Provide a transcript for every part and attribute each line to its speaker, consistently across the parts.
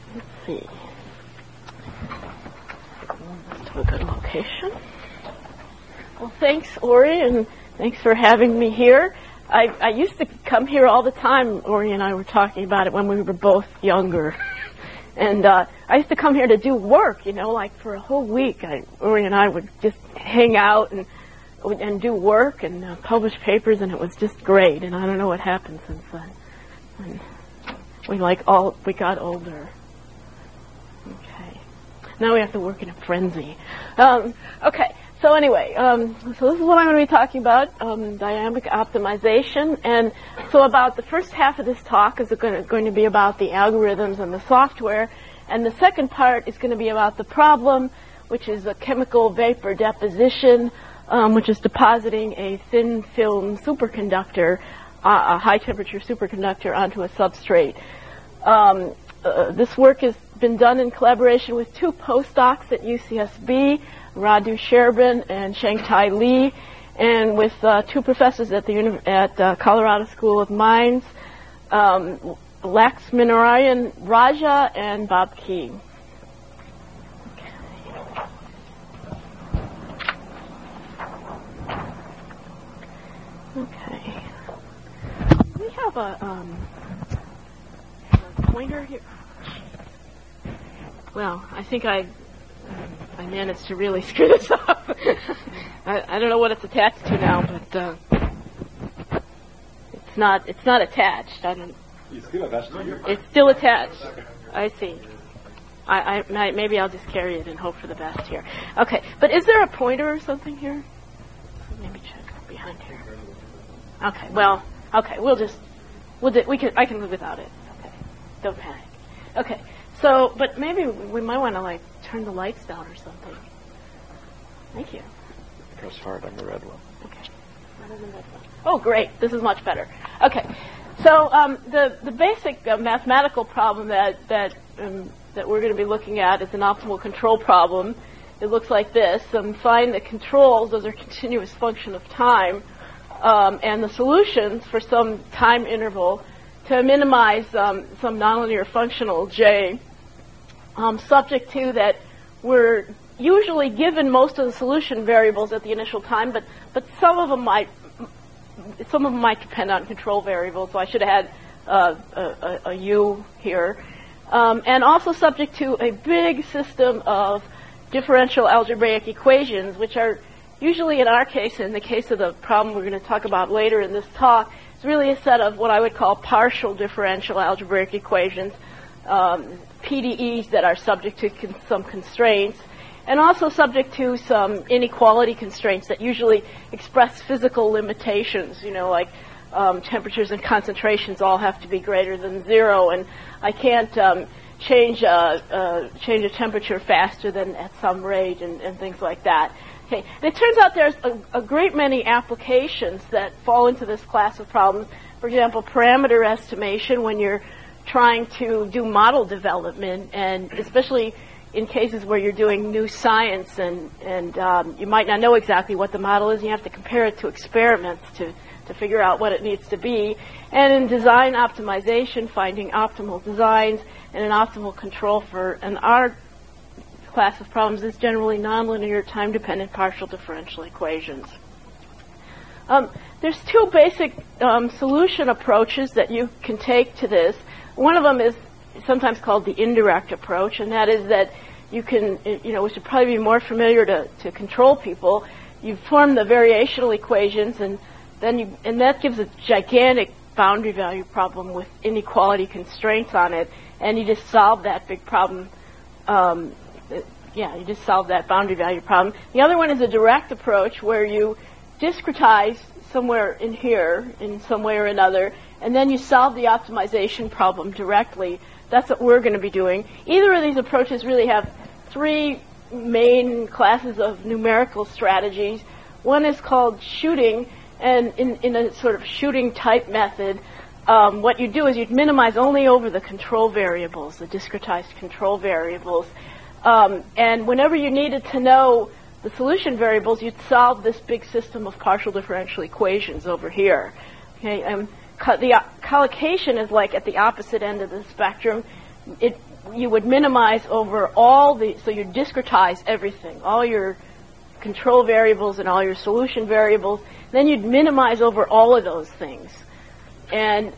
Speaker 1: Let's see. Move to a good location. Well, thanks, Ori, and thanks for having me here. I used to come here all the time. Ori and I were talking about it when we were both younger. And I used to come here to do work, like for a whole week. Ori and I would just hang out and do work and publish papers, and it was just great. And I don't know what happened since then. And we got older. Okay. Now we have to work in a frenzy. Okay. So anyway, so this is what I'm going to be talking about, dynamic optimization. And so about the first half of this talk is going to be about the algorithms and the software. And the second part is going to be about the problem, which is a chemical vapor deposition, which is depositing a thin film superconductor, a high temperature superconductor onto a substrate. This work has been done in collaboration with two postdocs at UCSB, Radu Sherbin and Shangtai Li, and with two professors at Colorado School of Mines, Laxminarayan Raja and Bob Key. Okay. We have a pointer here. Well, I think I managed to really screw this up. I don't know what it's attached to now, but it's not attached.
Speaker 2: It's still attached to you?
Speaker 1: It's still attached. I see. Maybe I'll just carry it and hope for the best here. Okay, but is there a pointer or something here? Maybe check behind here. Okay. Well. Okay. I can live without it. Okay. Don't panic. Okay. So, but maybe we might want to turn the lights down or something. Thank you.
Speaker 2: Press hard on the red one.
Speaker 1: Okay. Oh, great. This is much better. Okay. So the basic mathematical problem that we're going to be looking at is an optimal control problem. It looks like this. Find the controls, those are continuous function of time, and the solutions for some time interval to minimize some nonlinear functional J, subject to that we're usually given most of the solution variables at the initial time, but some of them might depend on control variables. So I should have had a U here, and also subject to a big system of differential algebraic equations, which are usually, in our case, in the case of the problem we're going to talk about later in this talk, it's really a set of what I would call partial differential algebraic equations, PDEs that are subject to some constraints, and also subject to some inequality constraints that usually express physical limitations, like temperatures and concentrations all have to be greater than 0, and I can't change a temperature faster than at some rate, and things like that. Okay, and it turns out there's a great many applications that fall into this class of problems. For example, parameter estimation when you're trying to do model development, and especially in cases where you're doing new science and you might not know exactly what the model is. You have to compare it to experiments to figure out what it needs to be. And in design optimization, finding optimal designs and an optimal control for an R class of problems is generally nonlinear time-dependent partial differential equations. There's two basic solution approaches that you can take to this. One of them is sometimes called the indirect approach, and that is that you can, which would probably be more familiar to control people. You form the variational equations, and that gives a gigantic boundary value problem with inequality constraints on it, and you just solve that big problem. You just solve that boundary value problem. The other one is a direct approach where you discretize somewhere in here in some way or another, and then you solve the optimization problem directly. That's what we're going to be doing. Either of these approaches really have three main classes of numerical strategies. One is called shooting, and in a sort of shooting type method, what you do is you'd minimize only over the control variables, the discretized control variables. And whenever you needed to know the solution variables, you'd solve this big system of partial differential equations over here. Okay, the collocation is like at the opposite end of the spectrum. you would minimize over all the, so you discretize everything, all your control variables and all your solution variables. Then you'd minimize over all of those things, and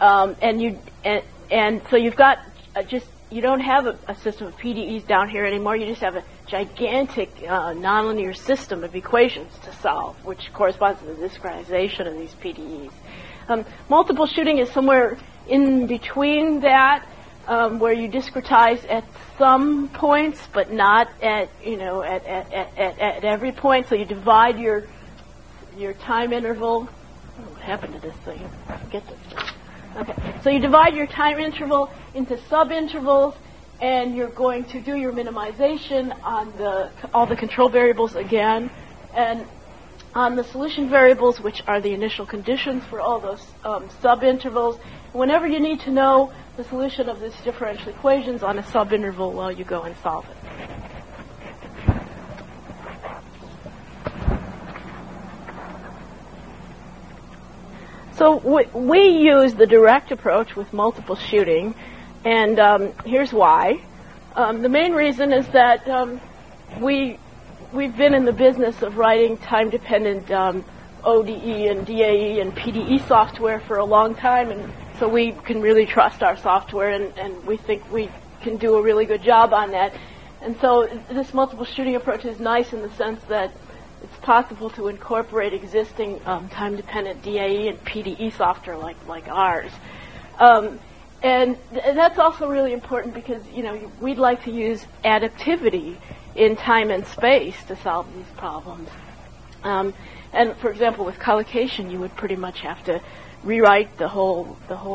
Speaker 1: so you've got you don't have a system of PDEs down here anymore. You just have a gigantic nonlinear system of equations to solve, which corresponds to the discretization of these PDEs. Multiple shooting is somewhere in between that, where you discretize at some points, but not at at every point. So you divide your time interval. Oh, what happened to this thing? I forget this thing. Okay, so you divide your time interval into subintervals, and you're going to do your minimization on all the control variables again, and on the solution variables, which are the initial conditions for all those subintervals. Whenever you need to know the solution of these differential equations on a subinterval, well, you go and solve it. So we use the direct approach with multiple shooting, and here's why. The main reason is that we've been in the business of writing time-dependent ODE and DAE and PDE software for a long time, and so we can really trust our software, and we think we can do a really good job on that. And so this multiple shooting approach is nice in the sense that it's possible to incorporate existing time-dependent DAE and PDE software like ours. And that's also really important because, we'd like to use adaptivity in time and space to solve these problems. And for example, with collocation, you would pretty much have to rewrite the whole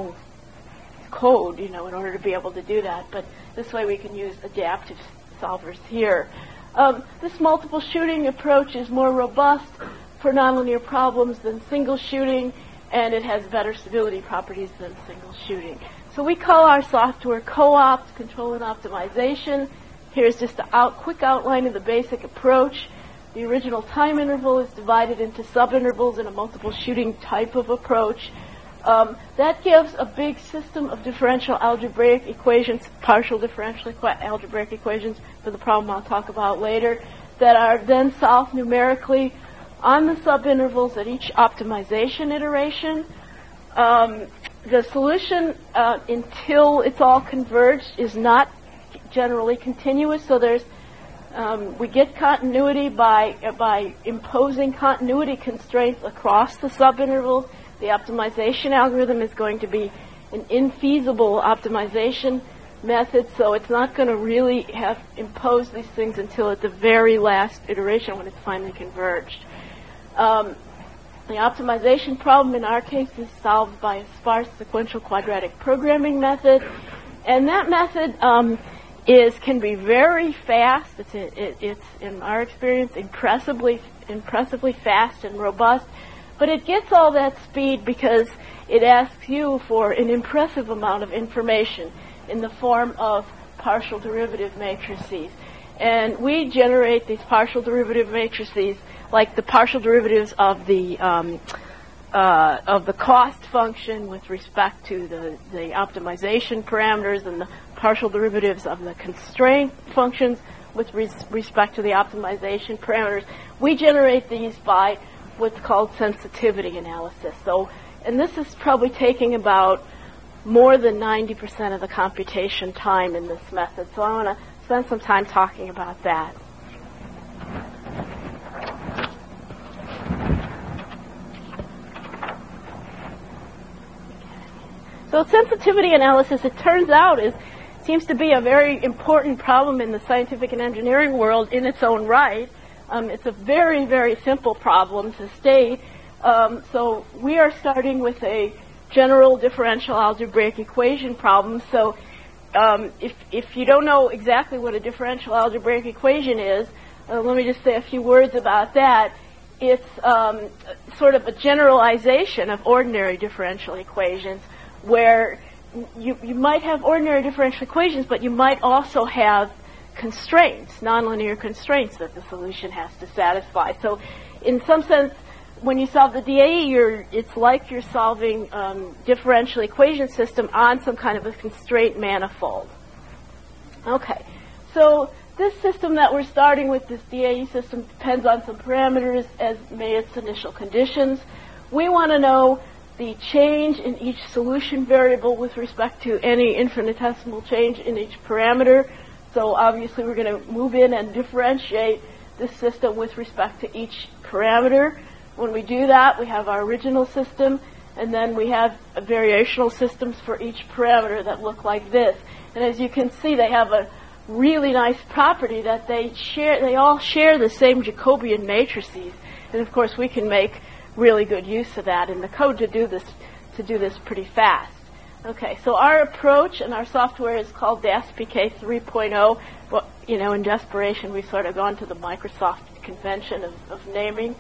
Speaker 1: code, in order to be able to do that. But this way we can use adaptive solvers here. This multiple shooting approach is more robust for nonlinear problems than single shooting, and it has better stability properties than single shooting. So we call our software co-opt, control and optimization. Here's just a quick outline of the basic approach. The original time interval is divided into subintervals in a multiple shooting type of approach. That gives a big system of differential algebraic equations, partial differential algebraic equations for the problem I'll talk about later, that are then solved numerically on the subintervals at each optimization iteration. The solution, until it's all converged, is not generally continuous, so we get continuity by imposing continuity constraints across the subintervals. The optimization algorithm is going to be an infeasible optimization method, so it's not going to really have imposed these things until at the very last iteration when it's finally converged. The optimization problem in our case is solved by a sparse sequential quadratic programming method, and that method can be very fast. It's in our experience impressively fast and robust. But it gets all that speed because it asks you for an impressive amount of information in the form of partial derivative matrices. And we generate these partial derivative matrices like the partial derivatives of the cost function with respect to the optimization parameters, and the partial derivatives of the constraint functions with respect to the optimization parameters. We generate these by what's called sensitivity analysis. So, and this is probably taking about more than 90% of the computation time in this method. So I want to spend some time talking about that. So sensitivity analysis, it turns out, seems to be a very important problem in the scientific and engineering world in its own right. It's a very, very simple problem to state. So we are starting with a general differential algebraic equation problem. So if you don't know exactly what a differential algebraic equation is, let me just say a few words about that. It's sort of a generalization of ordinary differential equations, where you might have ordinary differential equations, but you might also have constraints, nonlinear constraints that the solution has to satisfy. So in some sense, when you solve the DAE, it's like you're solving differential equation system on some kind of a constraint manifold. Okay, so this system that we're starting with, this DAE system, depends on some parameters as may its initial conditions. We want to know the change in each solution variable with respect to any infinitesimal change in each parameter. So obviously we're going to move in and differentiate this system with respect to each parameter. When we do that, we have our original system, and then we have variational systems for each parameter that look like this. And as you can see, they have a really nice property that they all share the same Jacobian matrices. And of course, we can make really good use of that in the code to do this pretty fast. Okay, so our approach and our software is called DASPK 3.0. Well, in desperation, we've sort of gone to the Microsoft convention of naming.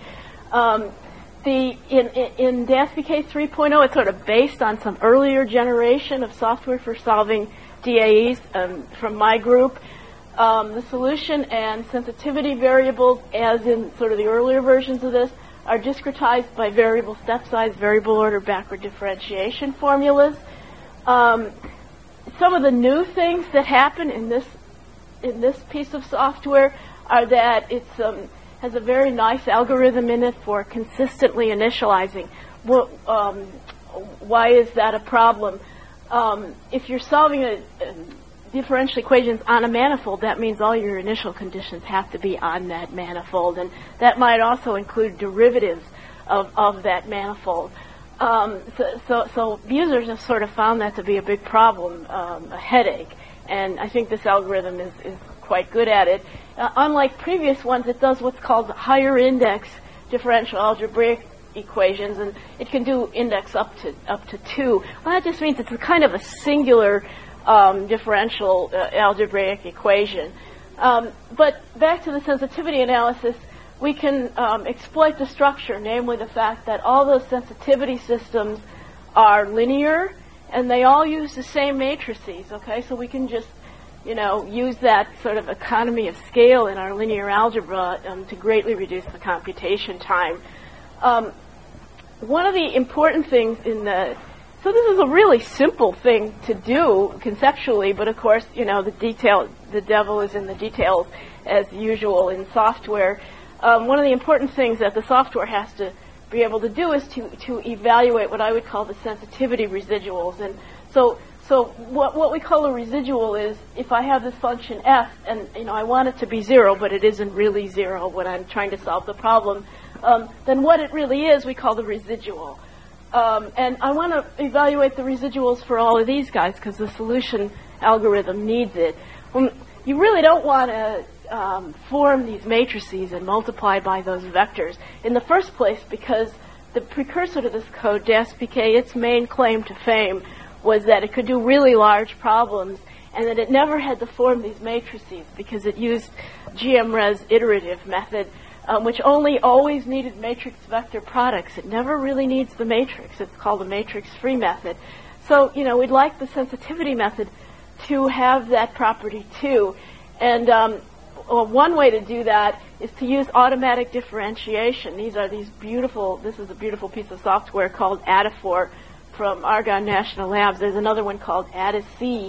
Speaker 1: In DASPK 3.0, it's sort of based on some earlier generation of software for solving DAEs from my group. The solution and sensitivity variables, as in sort of the earlier versions of this, are discretized by variable step size, variable order backward differentiation formulas. Some of the new things that happen in this piece of software are that it has a very nice algorithm in it for consistently initializing. Why is that a problem? If you're solving differential equations on a manifold, that means all your initial conditions have to be on that manifold, and that might also include derivatives of that manifold. So users have sort of found that to be a big problem, a headache, and I think this algorithm is quite good at it. Unlike previous ones, it does what's called higher index differential algebraic equations, and it can do index up to 2. Well, that just means it's a kind of a singular differential algebraic equation. But back to the sensitivity analysis, we can exploit the structure, namely the fact that all those sensitivity systems are linear and they all use the same matrices. Okay, so we can just use that sort of economy of scale in our linear algebra to greatly reduce the computation time. One of the important things so this is a really simple thing to do conceptually, but of course, the devil is in the details as usual in software. One of the important things that the software has to be able to do is to evaluate what I would call the sensitivity residuals. And so what we call a residual is if I have this function f and I want it to be 0, but it isn't really 0 when I'm trying to solve the problem, then what it really is we call the residual. And I want to evaluate the residuals for all of these guys because the solution algorithm needs it. You really don't want to form these matrices and multiply by those vectors in the first place because the precursor to this code, DASPK, its main claim to fame was that it could do really large problems and that it never had to form these matrices because it used GMRes iterative method, which only always needed matrix vector products. It never really needs the matrix. It's called a matrix-free method. So, we'd like the sensitivity method to have that property too. And one way to do that is to use automatic differentiation. This is a beautiful piece of software called Adafort from Argonne National Labs. There's another one called AdaC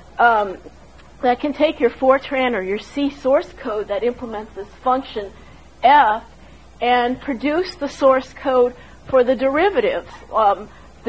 Speaker 1: that can take your Fortran or your C source code that implements this function f and produce the source code for the derivatives of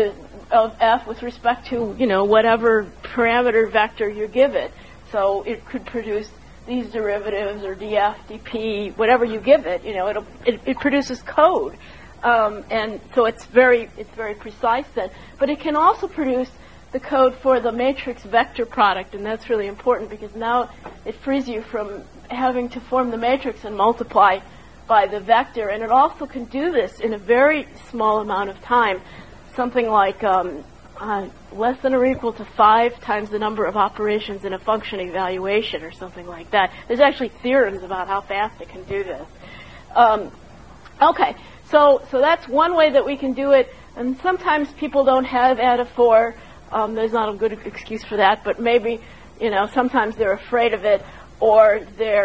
Speaker 1: f with respect to whatever parameter vector you give it. So it could produce these derivatives or df, dp, whatever you give it. It produces code. And so it's very precise then. But it can also produce the code for the matrix vector product, and that's really important because now it frees you from having to form the matrix and multiply by the vector. And it also can do this in a very small amount of time, something like less than or equal to 5 times the number of operations in a function evaluation or something like that. There's actually theorems about how fast it can do this. Okay. So that's one way that we can do it, and sometimes people don't have Adafort. There's not a good excuse for that, but maybe, sometimes they're afraid of it, or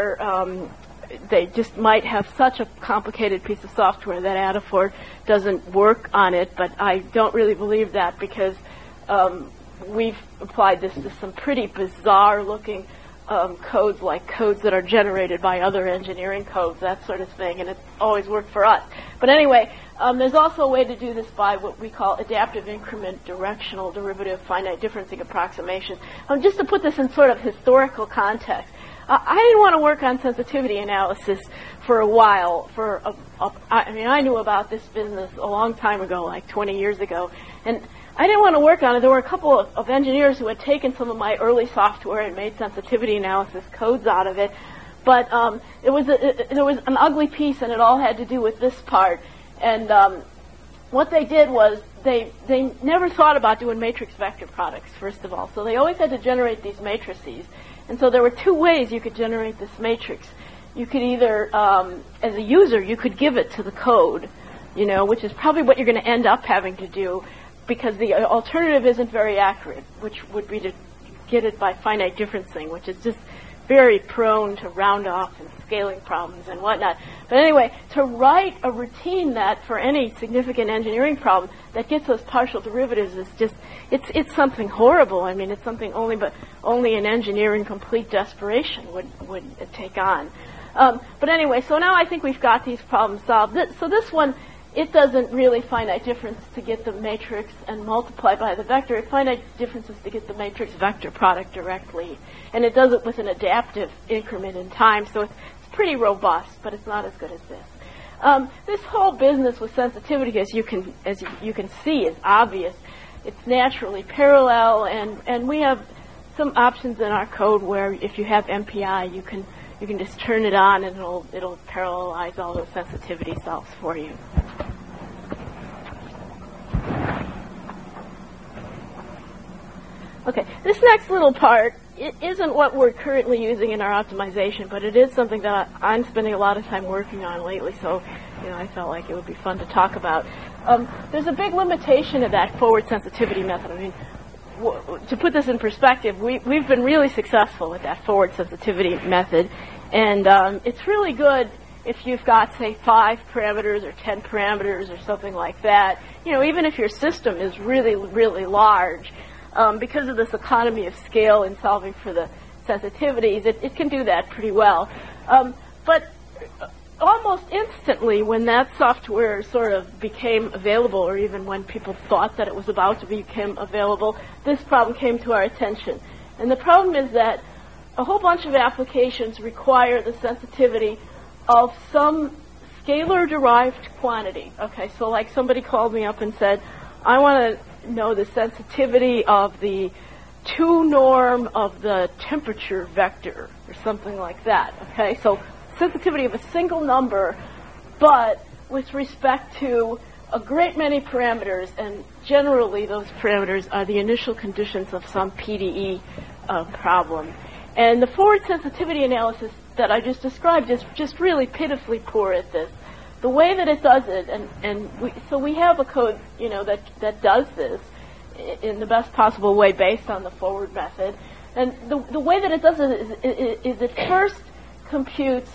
Speaker 1: they just might have such a complicated piece of software that Adafort doesn't work on it, but I don't really believe that because we've applied this to some pretty bizarre-looking codes like codes that are generated by other engineering codes, that sort of thing, and it's always worked for us. But anyway, there's also a way to do this by what we call adaptive increment directional derivative finite differencing approximation. Just to put this in sort of historical context, I didn't want to work on sensitivity analysis for a while. I knew about this business a long time ago, like 20 years ago, and I didn't want to work on it. There were a couple of engineers who had taken some of my early software and made sensitivity analysis codes out of it, but there was an ugly piece, and it all had to do with this part. And what they did was they never thought about doing matrix vector products, first of all. So they always had to generate these matrices. And so there were two ways you could generate this matrix. You could either, as a user, you could give it to the code, which is probably what you're going to end up having to do, because the alternative isn't very accurate, which would be to get it by finite differencing, which is just very prone to round off and scaling problems and whatnot. But anyway, to write a routine that for any significant engineering problem that gets those partial derivatives is just, it's something horrible. I mean, it's something only an engineering complete desperation would take on. But anyway, so now I think we've got these problems solved. So this one, it doesn't really finite difference to get the matrix and multiply by the vector. It finite differences to get the matrix vector product directly. And it does it with an adaptive increment in time. So it's pretty robust, but it's not as good as this. This whole business with sensitivity, as you can see, is obvious. It's naturally parallel, and we have some options in our code where if you have MPI, you can just turn it on and it'll parallelize all those sensitivity solves for you. Okay, this next little part, it isn't what we're currently using in our optimization, but it is something that I'm spending a lot of time working on lately, so I felt like it would be fun to talk about. There's a big limitation of that forward sensitivity method. I mean, to put this in perspective, we've been really successful with that forward sensitivity method, and it's really good if you've got, say, 5 parameters or 10 parameters or something like that. Even if your system is really, really large, because of this economy of scale in solving for the sensitivities, it can do that pretty well. But almost instantly, when that software sort of became available, or even when people thought that it was about to become available, this problem came to our attention. And the problem is that a whole bunch of applications require the sensitivity of some scalar-derived quantity. Okay, so like somebody called me up and said, I want to know the sensitivity of the 2 norm of the temperature vector, or something like that. Okay, so sensitivity of a single number, but with respect to a great many parameters, and generally those parameters are the initial conditions of some PDE problem. And the forward sensitivity analysis that I just described is just really pitifully poor at this. The way that it does it, so we have a code, that does this in the best possible way based on the forward method. And the way that it does it is it first computes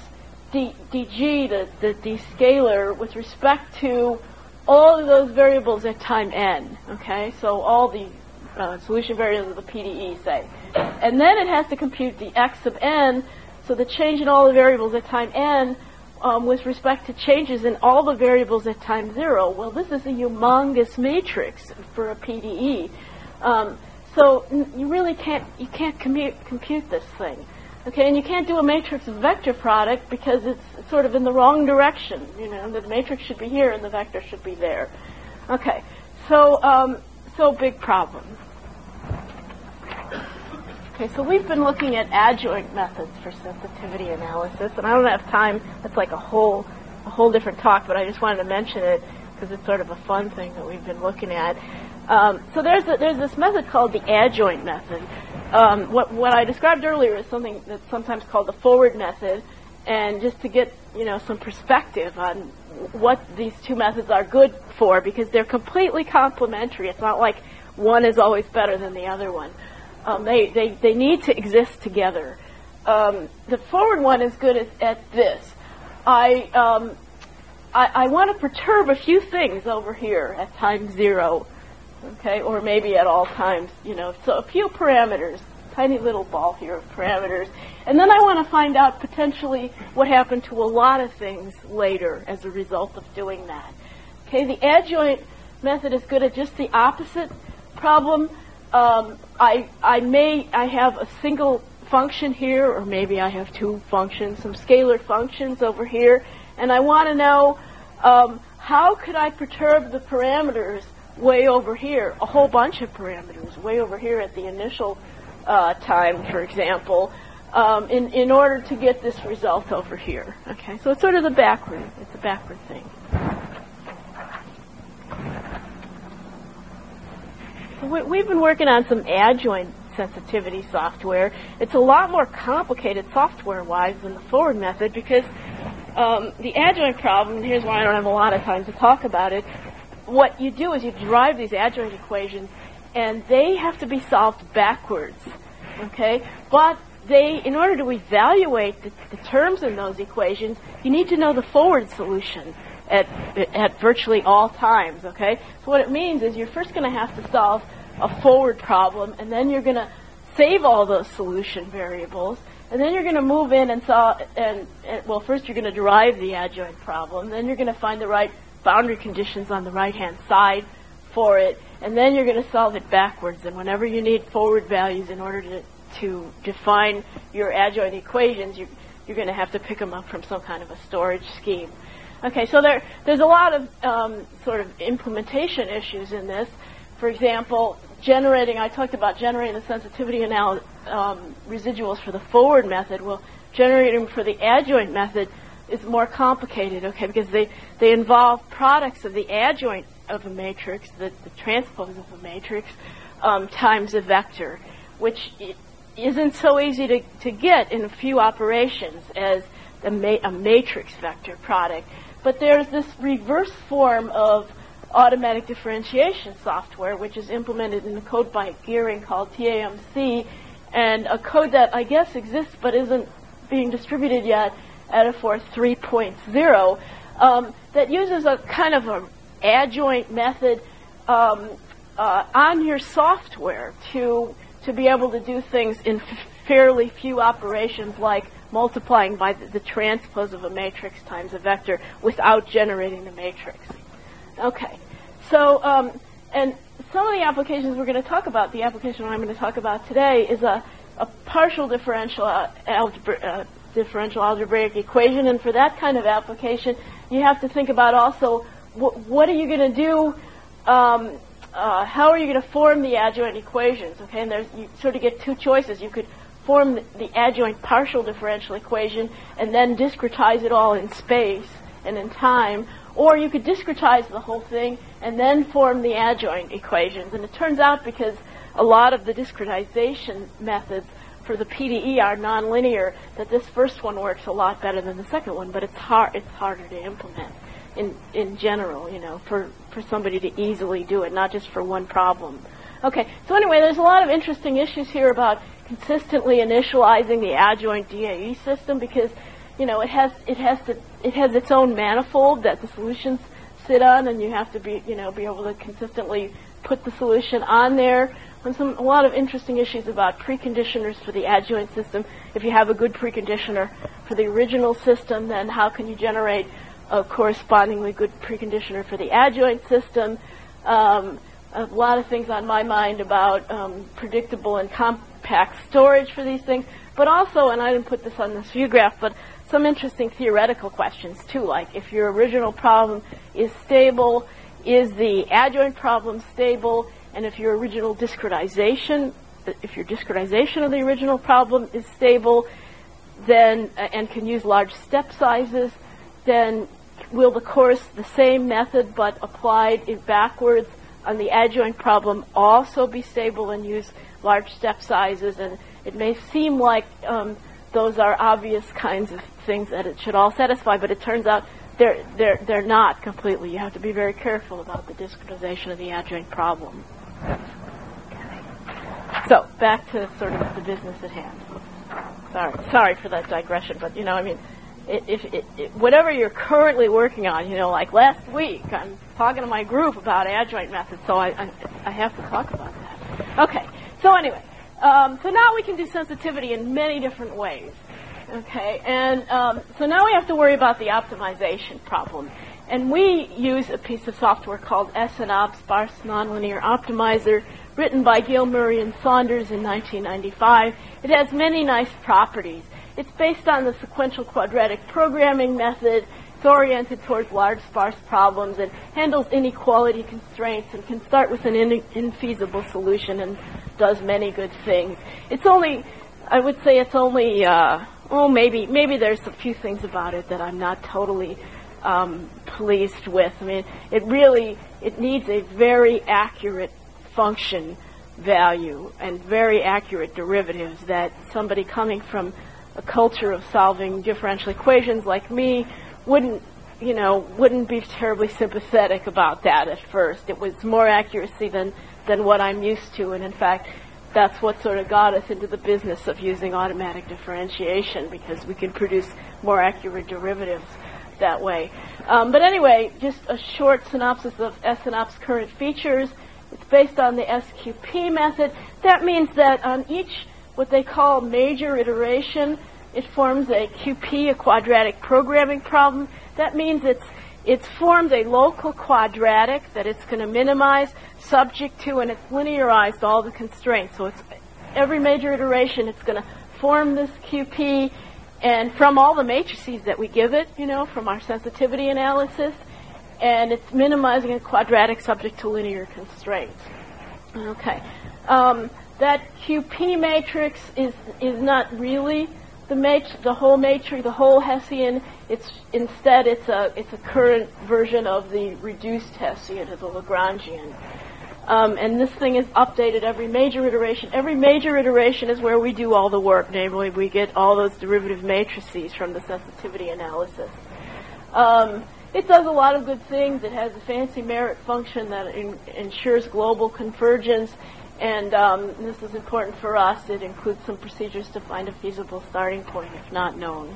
Speaker 1: dg, the descaler, with respect to all of those variables at time n. Okay, so all the solution variables of the PDE, say. And then it has to compute the x sub n, so the change in all the variables at time n with respect to changes in all the variables at time 0. Well, this is a humongous matrix for a PDE. So you really can't compute this thing. Okay, and you can't do a matrix vector product because it's sort of in the wrong direction. The matrix should be here and the vector should be there. Okay, so big problem. Okay, so we've been looking at adjoint methods for sensitivity analysis, and I don't have time. That's like a whole different talk, but I just wanted to mention it because it's sort of a fun thing that we've been looking at. So there's this method called the adjoint method. What I described earlier is something that's sometimes called the forward method, and just to get some perspective on what these two methods are good for, because they're completely complementary. It's not like one is always better than the other one. They need to exist together. The forward one is good at this. I want to perturb a few things over here at time 0, okay, or maybe at all times, so a few parameters, tiny little ball here of parameters. And then I want to find out potentially what happened to a lot of things later as a result of doing that. Okay, the adjoint method is good at just the opposite problem. I have a single function here, or maybe I have two functions, some scalar functions over here, and I want to know how could I perturb the parameters way over here, a whole bunch of parameters way over here at the initial time, for example, in order to get this result over here. Okay, so it's sort of it's a backward thing. So we've been working on some adjoint sensitivity software. It's a lot more complicated software-wise than the forward method because the adjoint problem, and here's why I don't have a lot of time to talk about it, what you do is you derive these adjoint equations, and they have to be solved backwards, okay? But in order to evaluate the terms in those equations, you need to know the forward solution at virtually all times, okay? So what it means is you're first going to have to solve a forward problem, and then you're going to save all those solution variables, and then you're going to move in and solve, well, first you're going to derive the adjoint problem, then you're going to find the right boundary conditions on the right-hand side for it, and then you're going to solve it backwards. And whenever you need forward values in order to define your adjoint equations, you're going to have to pick them up from some kind of a storage scheme. Okay, so there's a lot of sort of implementation issues in this. For example, I talked about generating the sensitivity residuals for the forward method. Well, generating them for the adjoint method is more complicated, okay, because they involve products of the adjoint of a matrix, the transpose of a matrix, times a vector, which isn't so easy to get in a few operations as a matrix vector product. But there's this reverse form of automatic differentiation software, which is implemented in a code by Gearing called TAMC, and a code that I guess exists but isn't being distributed yet, Edifor 3.0, that uses a kind of an adjoint method on your software to be able to do things in fairly few operations, like multiplying by the transpose of a matrix times a vector without generating the matrix. Okay, so and some of the applications we're going to talk about, the application I'm going to talk about today is a partial differential algebraic equation, and for that kind of application, you have to think about also what are you going to do, how are you going to form the adjoint equations, okay? And you sort of get two choices. You could form the adjoint partial differential equation and then discretize it all in space and in time, or you could discretize the whole thing and then form the adjoint equations. And it turns out, because a lot of the discretization methods for the PDE are nonlinear, that this first one works a lot better than the second one, but it's harder to implement in general, for somebody to easily do it, not just for one problem. Okay, so anyway, there's a lot of interesting issues here about consistently initializing the adjoint DAE system, because it has its own manifold that the solutions sit on, and you have to be able to consistently put the solution on there. And a lot of interesting issues about preconditioners for the adjoint system. If you have a good preconditioner for the original system, then how can you generate a correspondingly good preconditioner for the adjoint system? A lot of things on my mind about predictable and compact storage for these things, but also, and I didn't put this on this view graph, but some interesting theoretical questions too, like if your original problem is stable, is the adjoint problem stable? And if your discretization of the original problem is stable, then and can use large step sizes, then will the same method but applied backwards on the adjoint problem also be stable and use large step sizes? And it may seem like those are obvious kinds of things that it should all satisfy, but it turns out they're not completely. You have to be very careful about the discretization of the adjoint problem. So back to sort of the business at hand. Sorry for that digression, but whatever you're currently working on, like last week, I'm talking to my group about adjoint methods, so I have to talk about that. Okay, so anyway, So now we can do sensitivity in many different ways. Okay, and so now we have to worry about the optimization problem. And we use a piece of software called SNOP, Sparse Nonlinear Optimizer, written by Gail Murray and Saunders in 1995. It has many nice properties. It's based on the sequential quadratic programming method. It's oriented towards large sparse problems and handles inequality constraints and can start with an infeasible solution and does many good things. It's only, I would say it's only, maybe there's a few things about it that I'm not totally pleased with. I mean, it needs a very accurate function value and very accurate derivatives that somebody coming from a culture of solving differential equations like me wouldn't be terribly sympathetic about that at first. It was more accuracy than what I'm used to, and in fact, that's what sort of got us into the business of using automatic differentiation, because we can produce more accurate derivatives that way. But anyway, just a short synopsis of SNOP's current features. It's based on the SQP method. That means that on each, what they call major iteration, it forms a QP, a quadratic programming problem. That means it's formed a local quadratic that it's going to minimize, subject to, and it's linearized all the constraints. So it's every major iteration, it's going to form this QP, and from all the matrices that we give it, from our sensitivity analysis, and it's minimizing a quadratic subject to linear constraints. Okay. That QP matrix is not really the whole matrix, the whole Hessian. Instead it's a current version of the reduced Hessian, of the Lagrangian. And this thing is updated every major iteration. Every major iteration is where we do all the work. Namely, we get all those derivative matrices from the sensitivity analysis. It does a lot of good things. It has a fancy merit function that ensures global convergence. And this is important for us. It includes some procedures to find a feasible starting point if not known.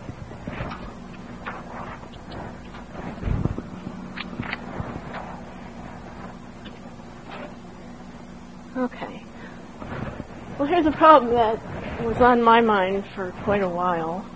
Speaker 1: Okay. Well, here's a problem that was on my mind for quite a while.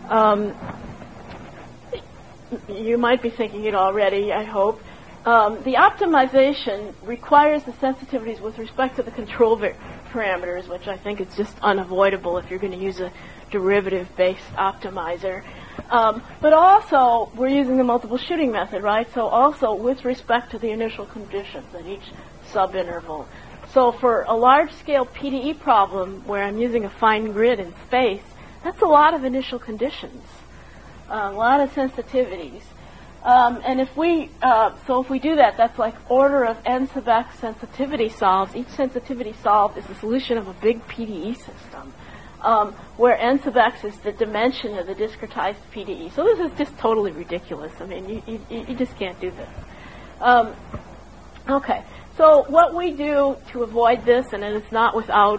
Speaker 1: You might be thinking it already, I hope. The optimization requires the sensitivities with respect to the control parameters, which I think is just unavoidable if you're going to use a derivative-based optimizer. But also, we're using the multiple shooting method, right? So also with respect to the initial conditions at each subinterval. So for a large-scale PDE problem where I'm using a fine grid in space, that's a lot of initial conditions, a lot of sensitivities. And if we do that, that's like order of n sub x sensitivity solves. Each sensitivity solved is the solution of a big PDE system, where n sub x is the dimension of the discretized PDE. So this is just totally ridiculous. I mean, you just can't do this. Okay. So what we do to avoid this, and it's not without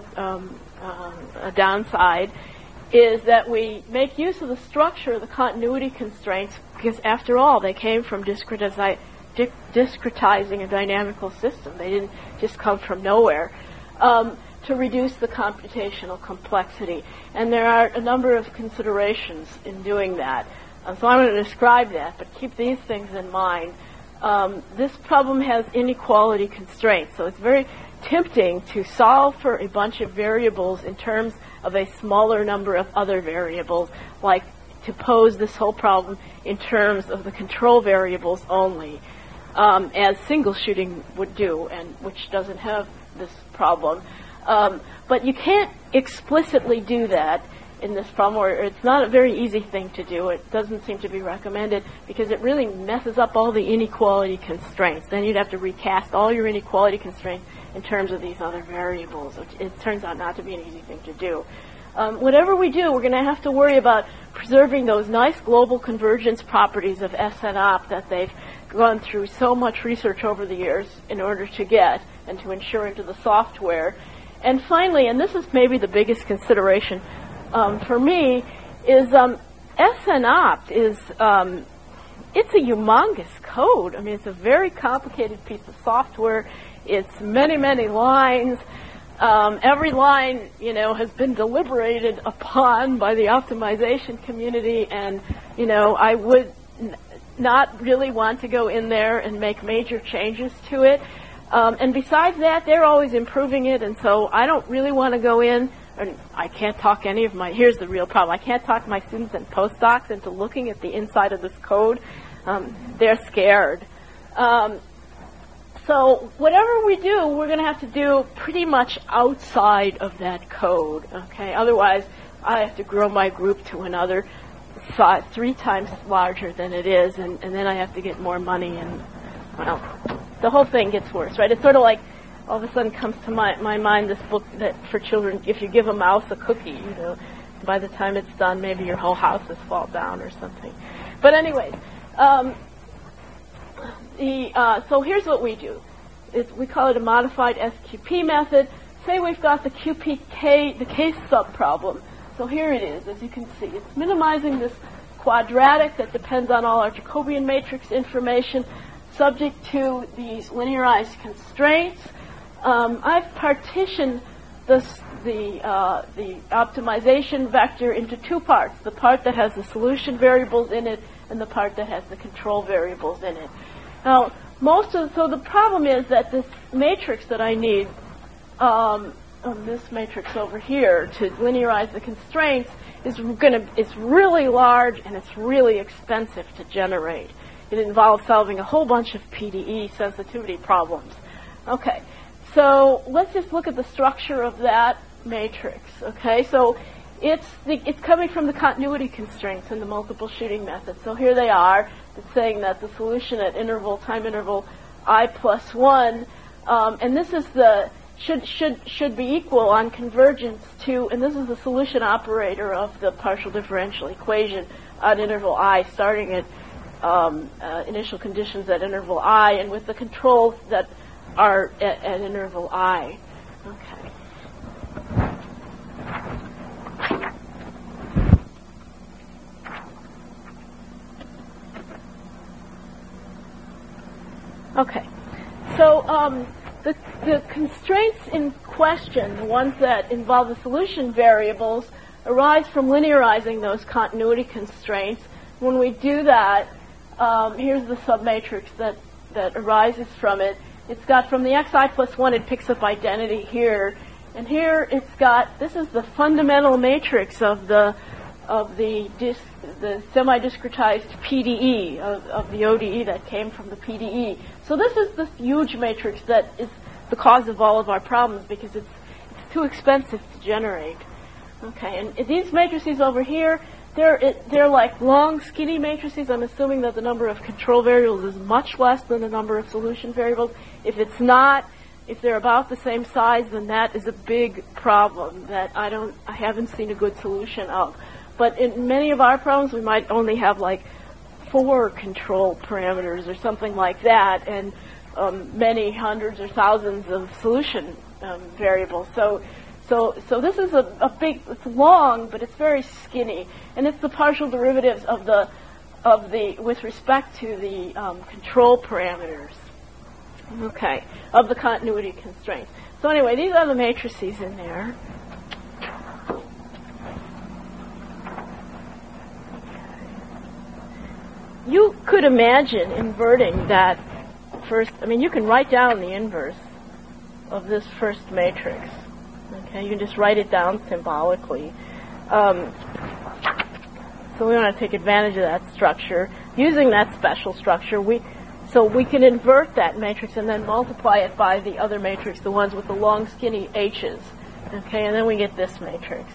Speaker 1: a downside, is that we make use of the structure of the continuity constraints, because after all, they came from discretizing a dynamical system. They didn't just come from nowhere, to reduce the computational complexity. And there are a number of considerations in doing that. So I'm going to describe that, but keep these things in mind. This problem has inequality constraints, so it's very tempting to solve for a bunch of variables in terms of a smaller number of other variables, like to pose this whole problem in terms of the control variables only, as single shooting would do, and which doesn't have this problem. But you can't explicitly do that in this problem, or it's not a very easy thing to do. It doesn't seem to be recommended because it really messes up all the inequality constraints. Then you'd have to recast all your inequality constraints in terms of these other variables, which it turns out not to be an easy thing to do. Whatever we do, we're going to have to worry about preserving those nice global convergence properties of SNOP that they've gone through so much research over the years in order to get and to ensure into the software. And finally, and this is maybe the biggest consideration for me, is SNOP is it's a humongous code. I mean, it's a very complicated piece of software. It's many, many lines. Every line, has been deliberated upon by the optimization community, and, I would not really want to go in there and make major changes to it. And besides that, they're always improving it, and so I don't really want to go in, and I can't talk here's the real problem, I can't talk my students and postdocs into looking at the inside of this code. They're scared. So whatever we do, we're going to have to do pretty much outside of that code, okay? Otherwise, I have to grow my group to another size, 3 times larger than it is, and then I have to get more money, and, well, the whole thing gets worse, right? It's sort of like all of a sudden comes to my mind this book that for children, if you give a mouse a cookie, by the time it's done, maybe your whole house has fallen down or something. But anyways, so here's what we do. We call it a modified SQP method. Say we've got the QPK, the case subproblem. So here it is, as you can see. It's minimizing this quadratic that depends on all our Jacobian matrix information, subject to these linearized constraints. I've partitioned the optimization vector into 2 parts, the part that has the solution variables in it and the part that has the control variables in it. Now, so the problem is that this matrix that I need, this matrix over here to linearize the constraints it's really large and it's really expensive to generate. It involves solving a whole bunch of PDE sensitivity problems. Okay, so let's just look at the structure of that matrix. Okay, so it's coming from the continuity constraints in the multiple shooting method. So here they are. It's saying that the solution at time interval I plus 1, and this is the should be equal on convergence to, and this is the solution operator of the partial differential equation at interval I, starting at initial conditions at interval I, and with the controls that are at interval I. Okay. Okay, so the constraints in question, the ones that involve the solution variables, arise from linearizing those continuity constraints. When we do that, here's the submatrix that arises from it. It's got from the xi plus 1, it picks up identity here, and here it's got, this is the fundamental matrix of the semi-discretized PDE, of the ODE that came from the PDE. So this is this huge matrix that is the cause of all of our problems because it's too expensive to generate. Okay, and these matrices over here, they're like long, skinny matrices. I'm assuming that the number of control variables is much less than the number of solution variables. If it's not, if they're about the same size, then that is a big problem that I haven't seen a good solution of. But in many of our problems, we might only have like 4 control parameters or something like that, and many hundreds or thousands of solution variables. So this is a big. It's long, but it's very skinny, and it's the partial derivatives of the with respect to the control parameters. Okay, of the continuity constraints. So anyway, these are the matrices in there. You could imagine inverting that first. I mean, you can write down the inverse of this first matrix. Okay, you can just write it down symbolically. So we want to take advantage of that structure. Using that special structure, we can invert that matrix and then multiply it by the other matrix, the ones with the long, skinny H's. Okay, and then we get this matrix.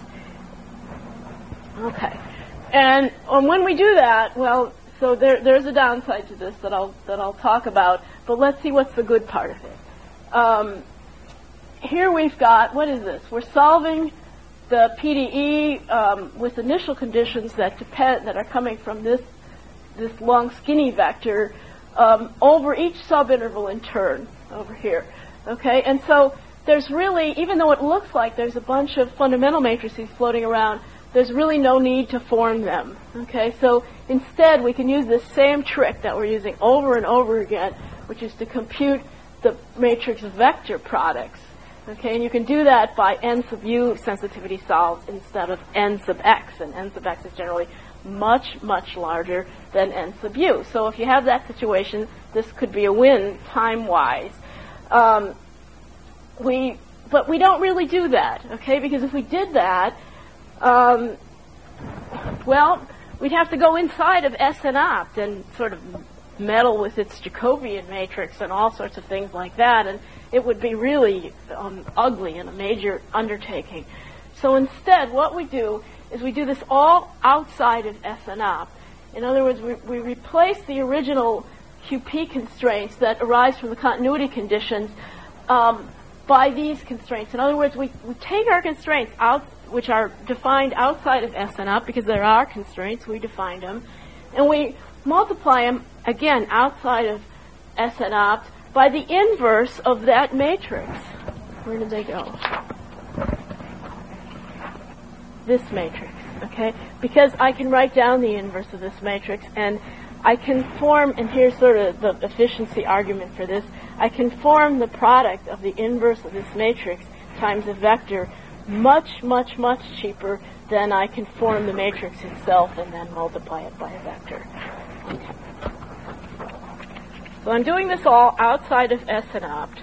Speaker 1: Okay, and when we do that, well. So there's a downside to this that I'll talk about, but let's see what's the good part of it. Here we've got, what is this? We're solving the PDE with initial conditions that are coming from this long skinny vector over each subinterval in turn over here. Okay, and so there's really, even though it looks like there's a bunch of fundamental matrices floating around, there's really no need to form them. Okay, so instead we can use this same trick that we're using over and over again, which is to compute the matrix vector products. Okay, and you can do that by n sub u sensitivity solves instead of n sub x, and n sub x is generally much, much larger than n sub u. So if you have that situation, this could be a win time-wise. But we don't really do that, okay? Because if we did that, well, we'd have to go inside of SNOPT and sort of meddle with its Jacobian matrix and all sorts of things like that, and it would be really ugly and a major undertaking. So instead, what we do is we do this all outside of SNOPT. In other words, we replace the original QP constraints that arise from the continuity conditions by these constraints. In other words, we take our constraints out, which are defined outside of SNOPT, because there are constraints, we defined them, and we multiply them, again, outside of SNOPT by the inverse of that matrix. Where did they go? This matrix, okay? Because I can write down the inverse of this matrix, and I can form, and here's sort of the efficiency argument for this, I can form the product of the inverse of this matrix times a vector much, much, much cheaper than I can form the matrix itself and then multiply it by a vector. Okay. So I'm doing this all outside of SNOPT.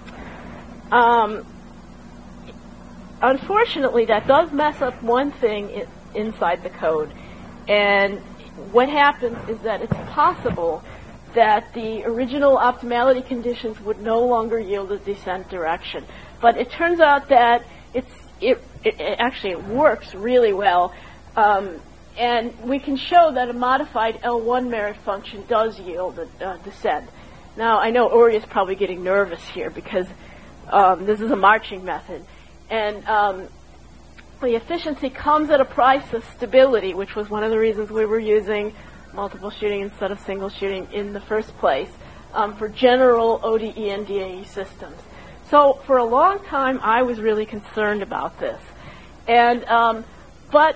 Speaker 1: Unfortunately, that does mess up one thing inside the code. And what happens is that it's possible that the original optimality conditions would no longer yield a descent direction. But it turns out that it actually works really well. And we can show that a modified L1 merit function does yield a descent. Now, I know Uri is probably getting nervous here because this is a marching method. And the efficiency comes at a price of stability, which was one of the reasons we were using multiple shooting instead of single shooting in the first place for general ODE and DAE systems. So for a long time, I was really concerned about this. And but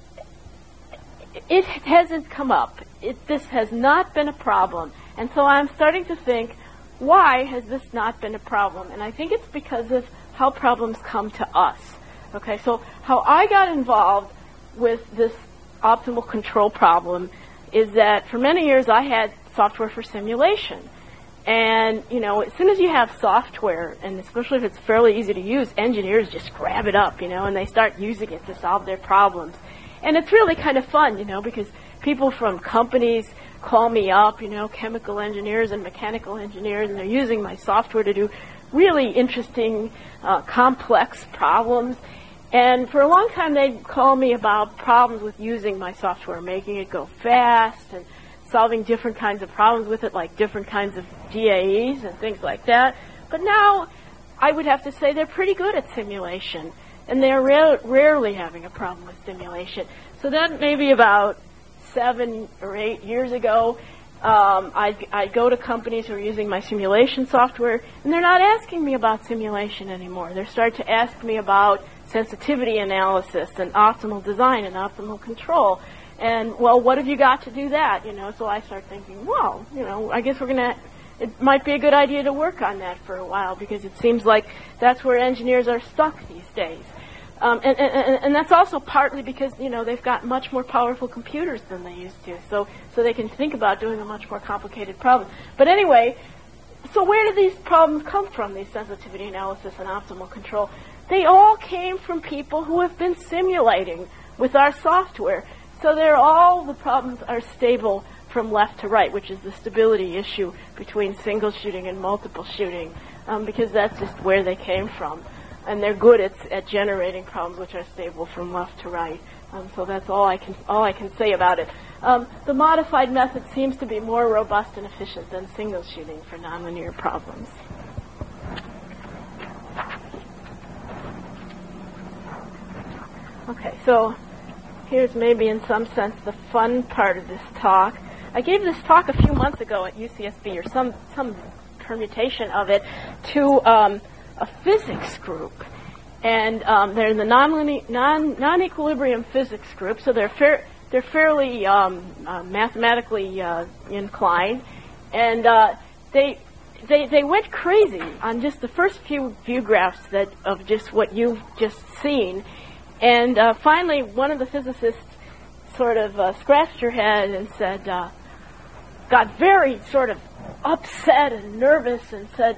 Speaker 1: it hasn't come up. This has not been a problem. And so I'm starting to think, why has this not been a problem? And I think it's because of how problems come to us. Okay, so how I got involved with this optimal control problem is that for many years I had software for simulation. And, you know, as soon as you have software, and especially if it's fairly easy to use, engineers just grab it up, you know, and they start using it to solve their problems. And it's really kind of fun, you know, because people from companies call me up, you know, chemical engineers and mechanical engineers, and they're using my software to do really interesting, complex problems. And for a long time, they'd call me about problems with using my software, making it go fast and solving different kinds of problems with it, like different kinds of DAEs and things like that. But now, I would have to say they're pretty good at simulation, and they're rarely having a problem with simulation. So then maybe about 7 or 8 years ago, I'd go to companies who are using my simulation software, and they're not asking me about simulation anymore. They're starting to ask me about sensitivity analysis and optimal design and optimal control. And, well, what have you got to do that? You know, so I start thinking, well, you know, I guess it might be a good idea to work on that for a while, because it seems like that's where engineers are stuck these days. And that's also partly because, you know, they've got much more powerful computers than they used to, so they can think about doing a much more complicated problem. But anyway, so where do these problems come from, these sensitivity analysis and optimal control? They all came from people who have been simulating with our software. So all the problems are stable from left to right, which is the stability issue between single shooting and multiple shooting, because that's just where they came from. And they're good at generating problems which are stable from left to right. So that's all I can say about it. The modified method seems to be more robust and efficient than single shooting for nonlinear problems. Okay, so here's maybe in some sense the fun part of this talk. I gave this talk a few months ago at UCSB, or some permutation of it, to a physics group. And they're in the non-equilibrium physics group, so they're fairly mathematically inclined. And they went crazy on just the first few view graphs of just what you've just seen. And finally, one of the physicists sort of scratched her head and said, got very sort of upset and nervous and said,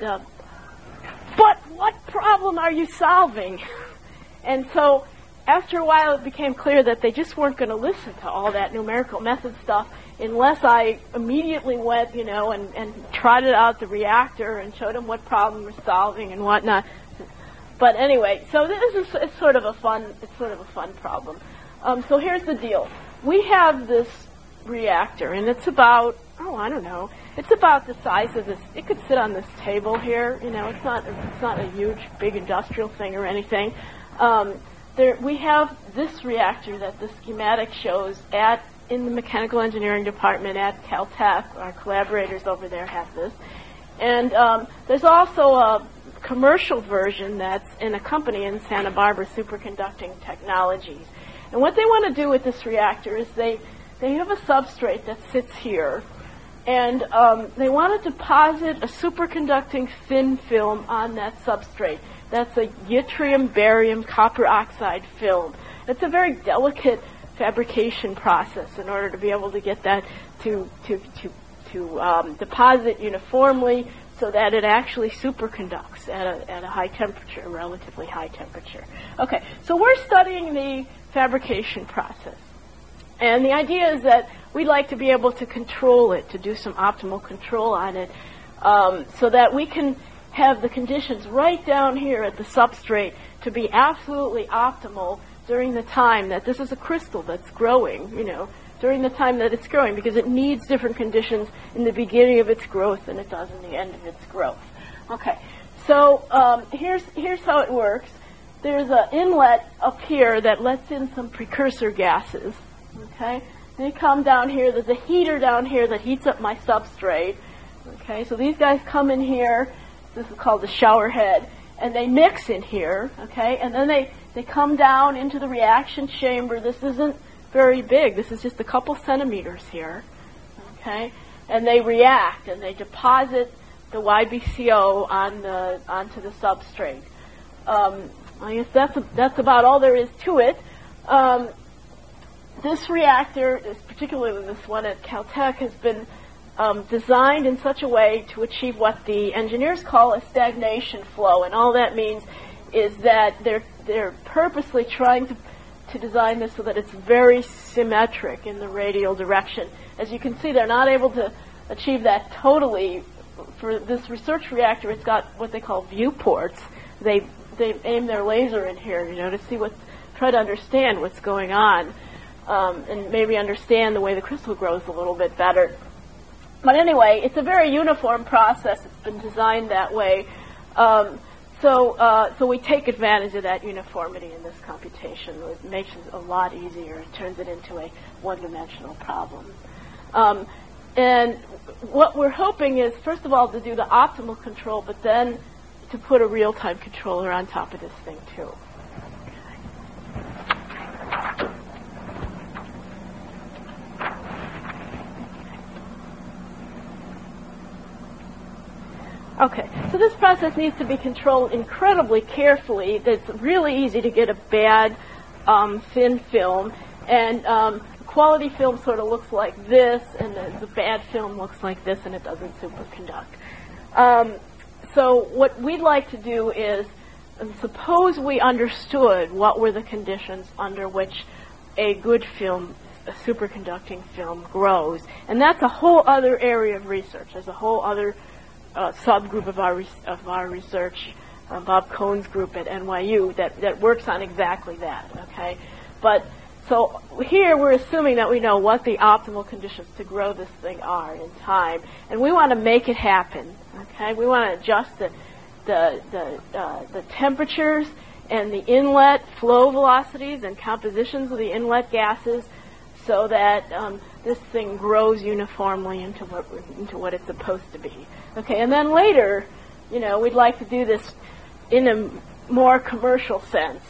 Speaker 1: but what problem are you solving? And so after a while, it became clear that they just weren't going to listen to all that numerical method stuff unless I immediately went, and trotted out the reactor and showed them what problem we're solving and whatnot. But anyway, so it's sort of a fun problem. So here's the deal: we have this reactor, and it's about it's about the size of this. It could sit on this table here. It's not a huge, big industrial thing or anything. We have this reactor that the schematic shows in the mechanical engineering department at Caltech. Our collaborators over there have this. And there's also a commercial version that's in a company in Santa Barbara, Superconducting Technologies. And what they want to do with this reactor is they have a substrate that sits here, and they want to deposit a superconducting thin film on that substrate. That's a yttrium, barium, copper oxide film. It's a very delicate fabrication process in order to be able to get that to deposit uniformly so that it actually superconducts at a high temperature, a relatively high temperature. Okay, so we're studying the fabrication process. And the idea is that we'd like to be able to control it, to do some optimal control on it, so that we can have the conditions right down here at the substrate to be absolutely optimal during the time that this is a crystal that's growing, during the time that it's growing, because it needs different conditions in the beginning of its growth than it does in the end of its growth. Okay, so here's how it works. There's an inlet up here that lets in some precursor gases. Okay, they come down here. There's a heater down here that heats up my substrate. Okay, so these guys come in here. This is called the shower head, and they mix in here. Okay, and then they come down into the reaction chamber. This isn't very big. This is just a couple centimeters here. Okay, and they react and they deposit the YBCO onto the substrate. I guess that's about all there is to it. This reactor, particularly this one at Caltech, has been designed in such a way to achieve what the engineers call a stagnation flow, and all that means is that they're purposely trying to design this so that it's very symmetric in the radial direction. As you can see, they're not able to achieve that totally. For this research reactor, it's got what they call viewports. They aim their laser in here, to try to understand what's going on, and maybe understand the way the crystal grows a little bit better. But anyway, it's a very uniform process. It's been designed that way. So we take advantage of that uniformity in this computation. It makes it a lot easier. It turns it into a one-dimensional problem. And what we're hoping is, first of all, to do the optimal control, but then to put a real-time controller on top of this thing, too. Okay, so this process needs to be controlled incredibly carefully. It's really easy to get a bad thin film, and quality film sort of looks like this, and the bad film looks like this, and it doesn't superconduct. So what we'd like to do is, suppose we understood what were the conditions under which a good film, a superconducting film, grows, and that's a whole other area of research. There's a whole other subgroup of our research, Bob Cohn's group at NYU, that works on exactly that. Okay, but so here we're assuming that we know what the optimal conditions to grow this thing are in time, and we want to make it happen. Okay, we want to adjust the temperatures and the inlet flow velocities and compositions of the inlet gases, so that this thing grows uniformly into what it's supposed to be. Okay, and then later, we'd like to do this in a more commercial sense,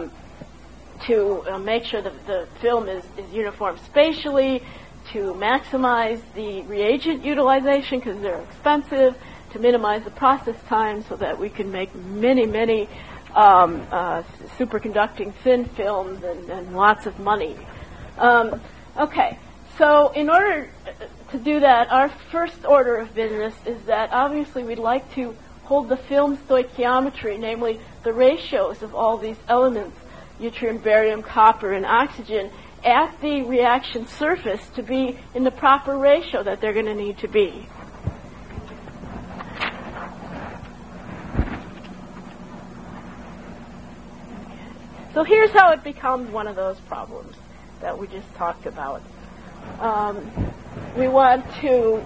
Speaker 1: to make sure that the film is uniform spatially, to maximize the reagent utilization because they're expensive, to minimize the process time so that we can make many superconducting thin films and lots of money. Okay, so in order to do that, our first order of business is that obviously we'd like to hold the film stoichiometry, namely the ratios of all these elements, yttrium, barium, copper, and oxygen, at the reaction surface to be in the proper ratio that they're going to need to be. So here's how it becomes one of those problems that we just talked about. We want to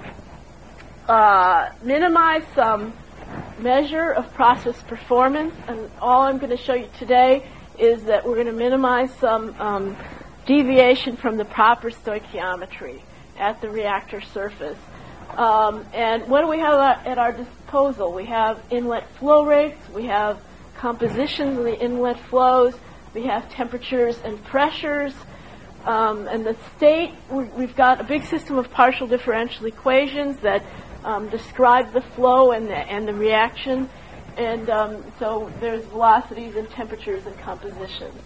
Speaker 1: minimize some measure of process performance, and all I'm going to show you today is that we're going to minimize some deviation from the proper stoichiometry at the reactor surface. And what do we have at our disposal? We have inlet flow rates, we have compositions of the inlet flows, we have temperatures and pressures, and the state, we've got a big system of partial differential equations that describe the flow and the reaction, and so there's velocities and temperatures and compositions.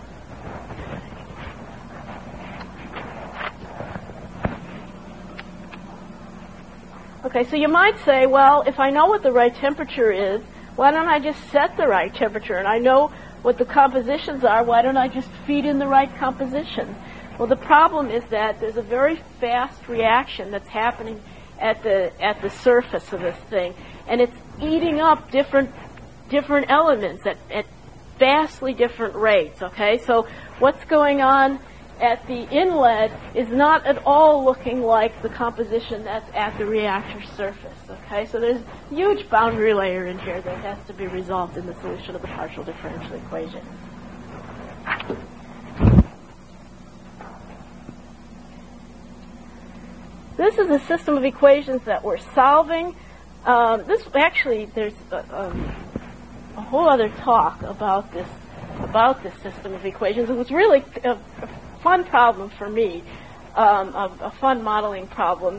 Speaker 1: Okay, so you might say, well, if I know what the right temperature is, why don't I just set the right temperature? And I know what the compositions are, why don't I just feed in the right compositions? Well, the problem is that there's a very fast reaction that's happening at the surface of this thing, and it's eating up different elements at vastly different rates, okay? So what's going on at the inlet is not at all looking like the composition that's at the reactor surface, okay? So there's a huge boundary layer in here that has to be resolved in the solution of the partial differential equation. This is a system of equations that we're solving. There's a whole other talk about this system of equations. It was really a fun problem for me, a fun modeling problem.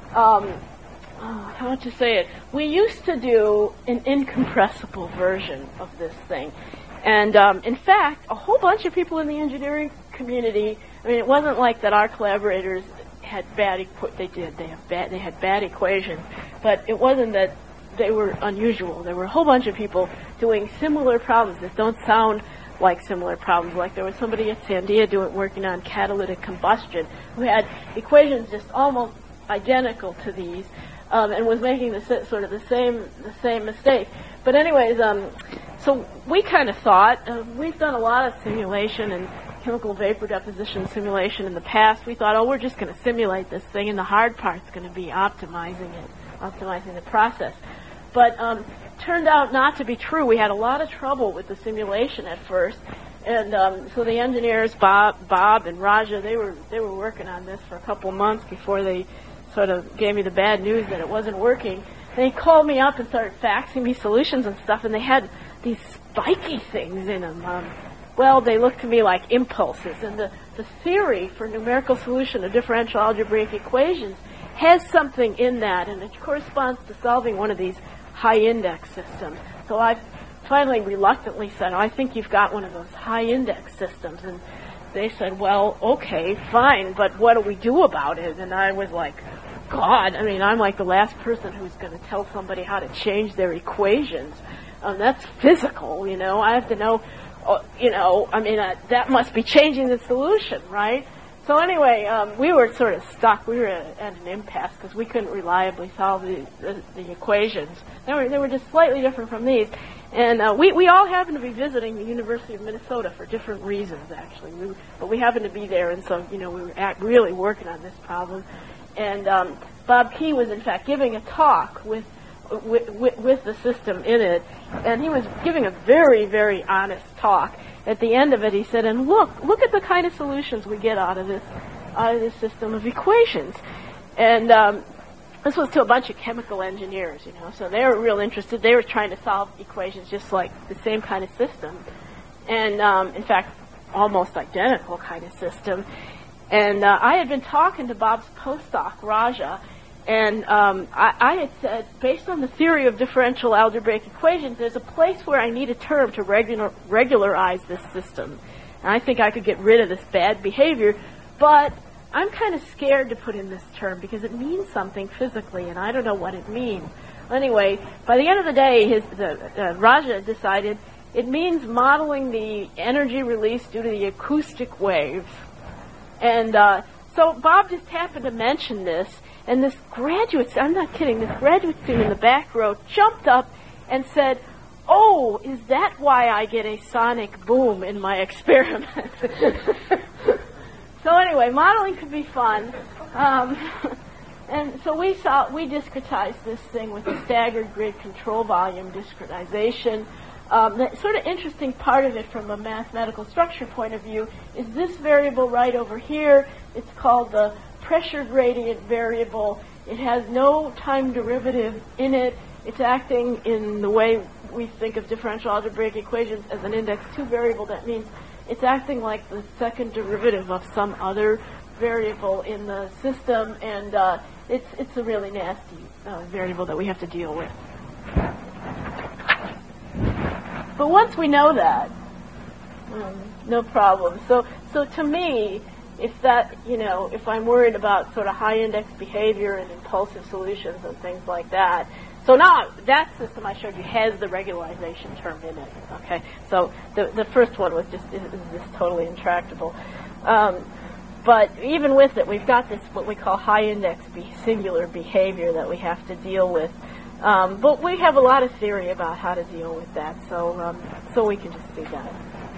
Speaker 1: How to say it? We used to do an incompressible version of this thing, and in fact, a whole bunch of people in the engineering community. I mean, it wasn't like that. Our collaborators had bad they had bad equations, but it wasn't that they were unusual. There were a whole bunch of people doing similar problems that don't sound like similar problems. Like there was somebody at Sandia working on catalytic combustion who had equations just almost identical to these, and was making the same mistake. But anyways, so we kind of thought we've done a lot of simulation and chemical vapor deposition simulation in the past. We thought, we're just going to simulate this thing, and the hard part's going to be optimizing the process. But turned out not to be true. We had a lot of trouble with the simulation at first, and so the engineers, Bob and Raja, they were working on this for a couple months before they sort of gave me the bad news that it wasn't working. And he called me up and started faxing me solutions and stuff, and they had these spiky things in them. Well, they looked to me like impulses, and the theory for numerical solution of differential algebraic equations has something in that, and it corresponds to solving one of these high-index systems. So I finally reluctantly said, I think you've got one of those high-index systems. And they said, well, okay, fine, but what do we do about it? And I was like, God, I mean, I'm like the last person who's going to tell somebody how to change their equations. That's physical, I have to know, that must be changing the solution, right? So anyway, we were sort of stuck. We were at an impasse because we couldn't reliably solve the equations. They were just slightly different from these. And we all happened to be visiting the University of Minnesota for different reasons, actually. But we happened to be there, and so, we were really working on this problem. And Bob Key was, in fact, giving a talk with the system in it, and he was giving a very, very honest talk. At the end of it, he said, and look at the kind of solutions we get out of this system of equations. And this was to a bunch of chemical engineers, so they were real interested. They were trying to solve equations just like the same kind of system, and in fact, almost identical kind of system. And I had been talking to Bob's postdoc, Raja, And I had said, based on the theory of differential algebraic equations, there's a place where I need a term to regularize this system. And I think I could get rid of this bad behavior, but I'm kind of scared to put in this term because it means something physically, and I don't know what it means. Anyway, by the end of the day, Raja decided it means modeling the energy release due to the acoustic waves. And so Bob just happened to mention this, and this graduate, I'm not kidding, this graduate student in the back row jumped up and said, "Oh, is that why I get a sonic boom in my experiments?" So anyway, modeling could be fun. And so we discretized this thing with a staggered grid control volume discretization. The sort of interesting part of it from a mathematical structure point of view is this variable right over here. It's called the pressure gradient variable. It has no time derivative in it. It's acting in the way we think of differential algebraic equations as an index 2 variable. That means it's acting like the second derivative of some other variable in the system, and it's a really nasty variable that we have to deal with. But once we know that, no problem. So to me, if I'm worried about sort of high index behavior and impulsive solutions and things like that, so now that system I showed you has the regularization term in it. Okay, so the first one was just totally intractable. But even with it, we've got this what we call high index singular behavior that we have to deal with. But we have a lot of theory about how to deal with that, so we can just see that.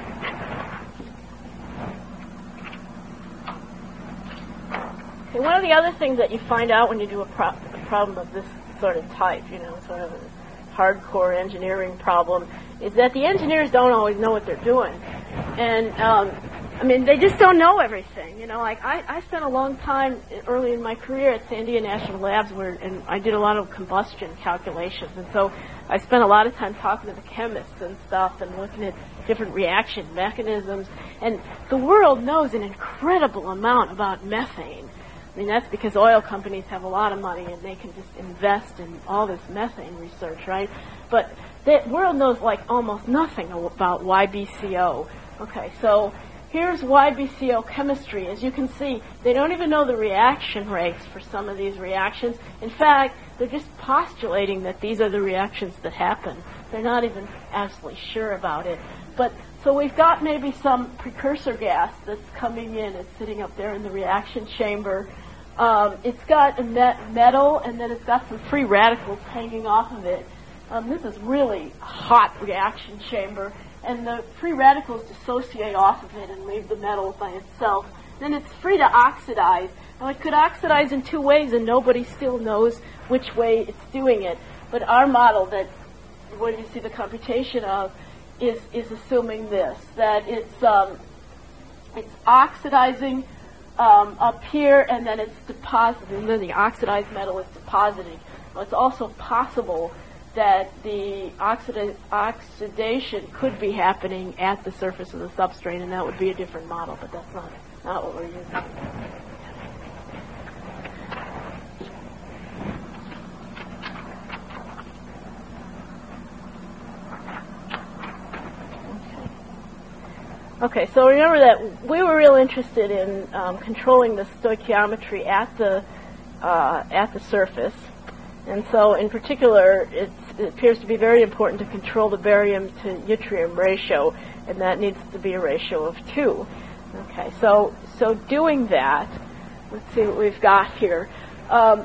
Speaker 1: Okay, one of the other things that you find out when you do a problem of this sort of type, sort of a hardcore engineering problem, is that the engineers don't always know what they're doing. And they just don't know everything. Like I spent a long time early in my career at Sandia National Labs and I did a lot of combustion calculations. And so I spent a lot of time talking to the chemists and stuff and looking at different reaction mechanisms. And the world knows an incredible amount about methane. That's because oil companies have a lot of money and they can just invest in all this methane research, right? But the world knows like almost nothing about YBCO. Okay, so here's YBCO chemistry. As you can see, they don't even know the reaction rates for some of these reactions. In fact, they're just postulating that these are the reactions that happen. They're not even absolutely sure about it. But so we've got maybe some precursor gas that's coming in. It's sitting up there in the reaction chamber. It's got a metal, and then it's got some free radicals hanging off of it. This is really hot reaction chamber. And the free radicals dissociate off of it and leave the metal by itself. Then it's free to oxidize. Now, it could oxidize in two ways, and nobody still knows which way it's doing it. But our model that what you see the computation of is assuming this, that it's oxidizing up here, and then it's depositing, and then the oxidized metal is depositing. Now, it's also possible that the oxidation could be happening at the surface of the substrate, and that would be a different model, but that's not what we're using. Okay, so remember that we were real interested in controlling the stoichiometry at the surface. And so, in particular, it appears to be very important to control the barium to yttrium ratio, and that needs to be a ratio of 2. Okay, so doing that, let's see what we've got here. So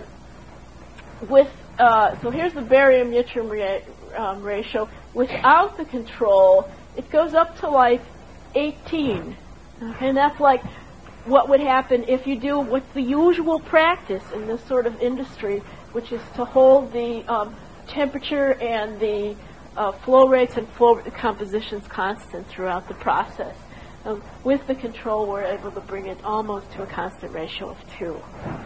Speaker 1: here's the barium yttrium ratio. Without the control, it goes up to like 18. Okay, and that's like what would happen if you do what's the usual practice in this sort of industry, which is to hold the temperature and the flow rates and flow compositions constant throughout the process. With the control, we're able to bring it almost to a constant ratio of 2.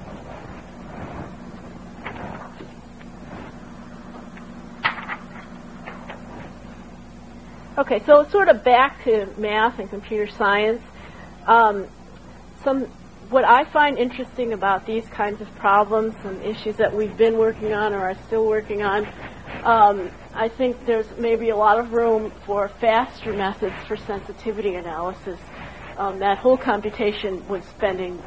Speaker 1: Okay, so sort of back to math and computer science. Some what I find interesting about these kinds of problems and issues that we've been working on or are still working on, I think there's maybe a lot of room for faster methods for sensitivity analysis. That whole computation was spending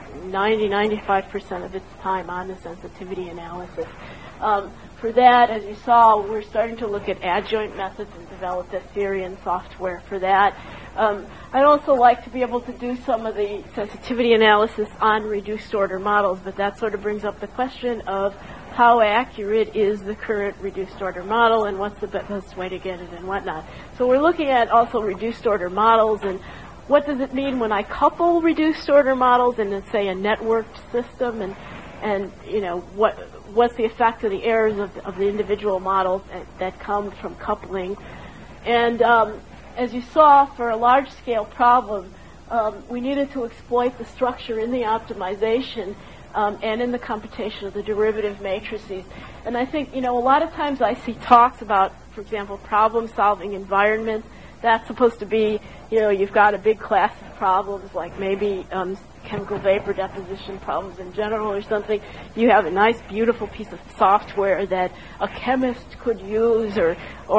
Speaker 1: 95% of its time on the sensitivity analysis. For that, as you saw, we're starting to look at adjoint methods and develop the theory and software for that. I'd also like to be able to do some of the sensitivity analysis on reduced order models, but that sort of brings up the question of how accurate is the current reduced order model and what's the best way to get it and whatnot. So we're looking at also reduced order models and what does it mean when I couple reduced order models in, say, a networked system, and you know what's the effect of the errors of the individual models that come from coupling. And as you saw, for a large-scale problem, we needed to exploit the structure in the optimization and in the computation of the derivative matrices. And I think, a lot of times I see talks about, for example, problem-solving environments. That's supposed to be, you've got a big class of problems, like maybe chemical vapor deposition problems in general or something. You have a nice, beautiful piece of software that a chemist could use or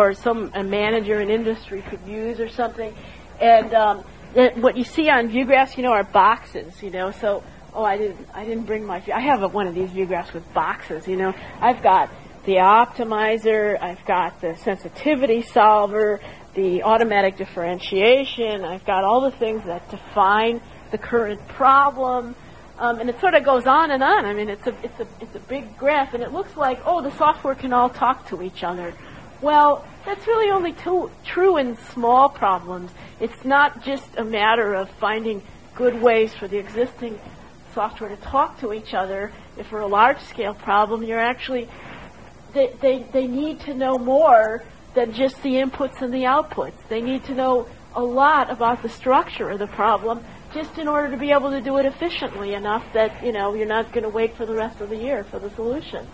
Speaker 1: a manager in industry could use or something. And what you see on view graphs, are boxes, So, I didn't bring my view. I have one of these view graphs with boxes, I've got the optimizer, I've got the sensitivity solver, the automatic differentiation. I've got all the things that define the current problem, and it sort of goes on and on. I mean, it's a big graph, and it looks like, the software can all talk to each other. Well, that's really only true in small problems. It's not just a matter of finding good ways for the existing software to talk to each other. If for a large-scale problem, you're actually they need to know more than just the inputs and the outputs. They need to know a lot about the structure of the problem just in order to be able to do it efficiently enough that, you're not going to wait for the rest of the year for the solution.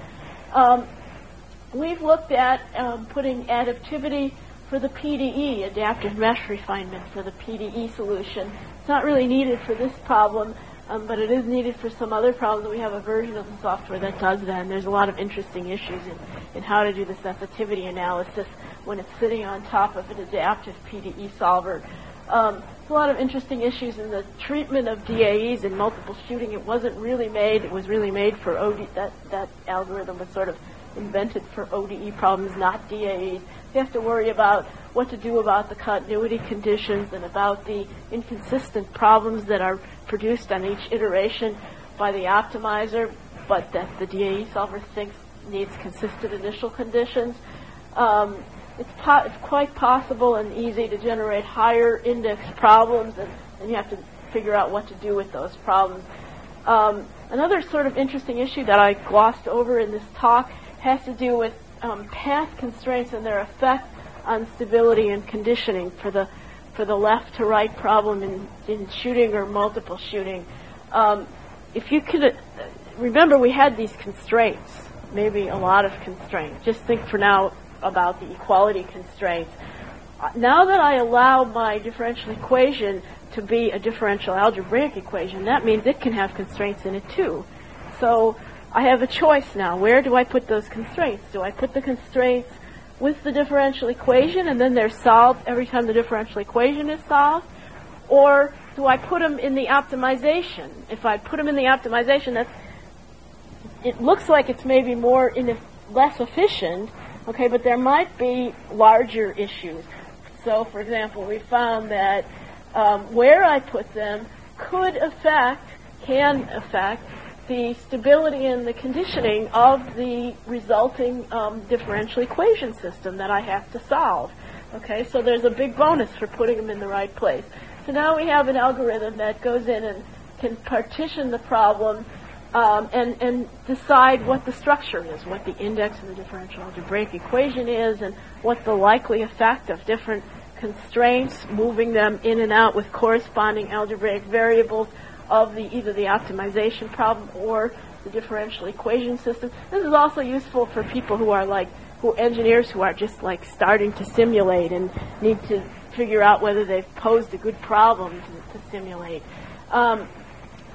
Speaker 1: We've looked at putting additivity for the PDE, adaptive mesh refinement for the PDE solution. It's not really needed for this problem, but it is needed for some other problems. We have a version of the software that does that, and there's a lot of interesting issues in how to do the sensitivity analysis when it's sitting on top of an adaptive PDE solver. There's a lot of interesting issues in the treatment of DAEs in multiple shooting. It wasn't really made. It was really made for ODE. That algorithm was sort of invented for ODE problems, not DAEs. You have to worry about what to do about the continuity conditions and about the inconsistent problems that are produced on each iteration by the optimizer, but that the DAE solver thinks needs consistent initial conditions. It's quite possible and easy to generate higher index problems, and you have to figure out what to do with those problems. Another sort of interesting issue that I glossed over in this talk has to do with path constraints and their effect on stability and conditioning for the left to right problem in shooting or multiple shooting. If you could remember, we had these constraints, maybe a lot of constraints. Just think for now about the equality constraints. Now that I allow my differential equation to be a differential algebraic equation, that means it can have constraints in it too. So I have a choice now. Where do I put those constraints? Do I put the constraints with the differential equation and then they're solved every time the differential equation is solved? Or do I put them in the optimization? If I put them in the optimization, it looks like it's maybe less efficient, okay, but there might be larger issues. So, for example, we found that where I put them can affect the stability and the conditioning of the resulting differential equation system that I have to solve. Okay, so there's a big bonus for putting them in the right place. So now we have an algorithm that goes in and can partition the problem and decide what the structure is, what the index of the differential algebraic equation is, and what the likely effect of different constraints, moving them in and out with corresponding algebraic variables of either the optimization problem or the differential equation system. This is also useful for people engineers who are just starting to simulate and need to figure out whether they've posed a good problem to simulate.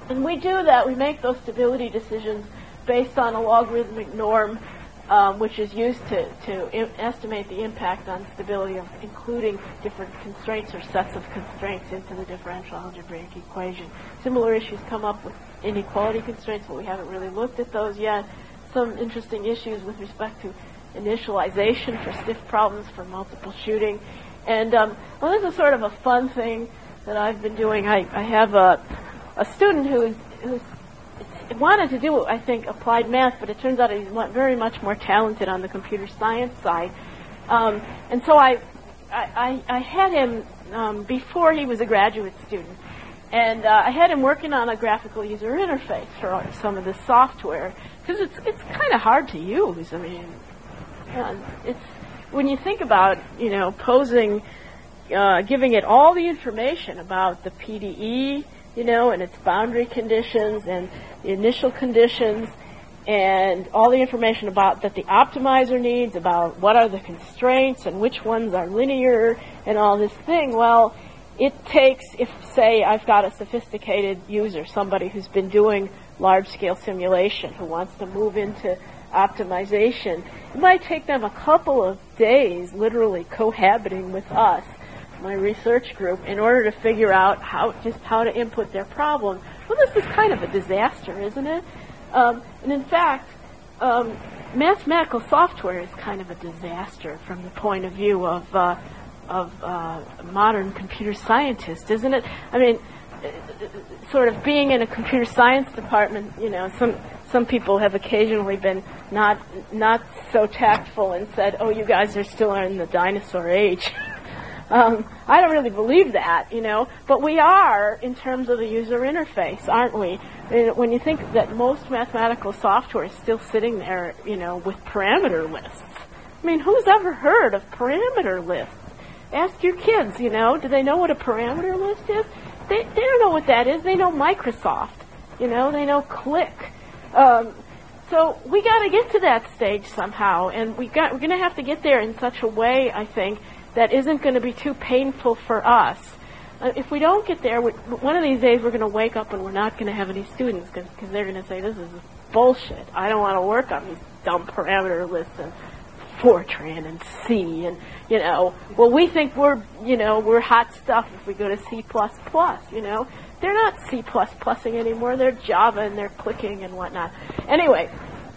Speaker 1: And we do that. We make those stability decisions based on a logarithmic norm, which is used to estimate the impact on stability of including different constraints or sets of constraints into the differential algebraic equation. Similar issues come up with inequality constraints, but we haven't really looked at those yet. Some interesting issues with respect to initialization for stiff problems for multiple shooting. And well, this is sort of a fun thing that I've been doing. I have a student who's wanted to do, I think, applied math, but it turns out he's very much more talented on the computer science side. And so I had him before he was a graduate student, and I had him working on a graphical user interface for some of the software, because it's kind of hard to use. I mean, it's when you think about, posing, giving it all the information about the PDE, and its boundary conditions and the initial conditions, and all the information about that the optimizer needs, about what are the constraints and which ones are linear and all this thing. Well, it takes, if, say, I've got a sophisticated user, somebody who's been doing large-scale simulation, who wants to move into optimization, it might take them a couple of days, literally cohabiting with us, my research group, in order to figure out how to input their problem. Well, this is kind of a disaster, isn't it? And in fact, mathematical software is kind of a disaster from the point of view of modern computer scientists, isn't it? I mean, sort of being in a computer science department, some people have occasionally been not so tactful and said, "Oh, you guys are still in the dinosaur age." I don't really believe that, but we are in terms of the user interface, aren't we? When you think that most mathematical software is still sitting there, with parameter lists. I mean, who's ever heard of parameter lists? Ask your kids, do they know what a parameter list is? They don't know what that is. They know Microsoft, they know Click. So we got to get to that stage somehow, and we're going to have to get there in such a way, I think, that isn't going to be too painful for us. If we don't get there, one of these days we're going to wake up and we're not going to have any students because they're going to say, this is bullshit. I don't want to work on these dumb parameter lists and Fortran and C and, well, we think we're hot stuff if we go to C++, They're not C++ing anymore. They're Java and they're clicking and whatnot. Anyway,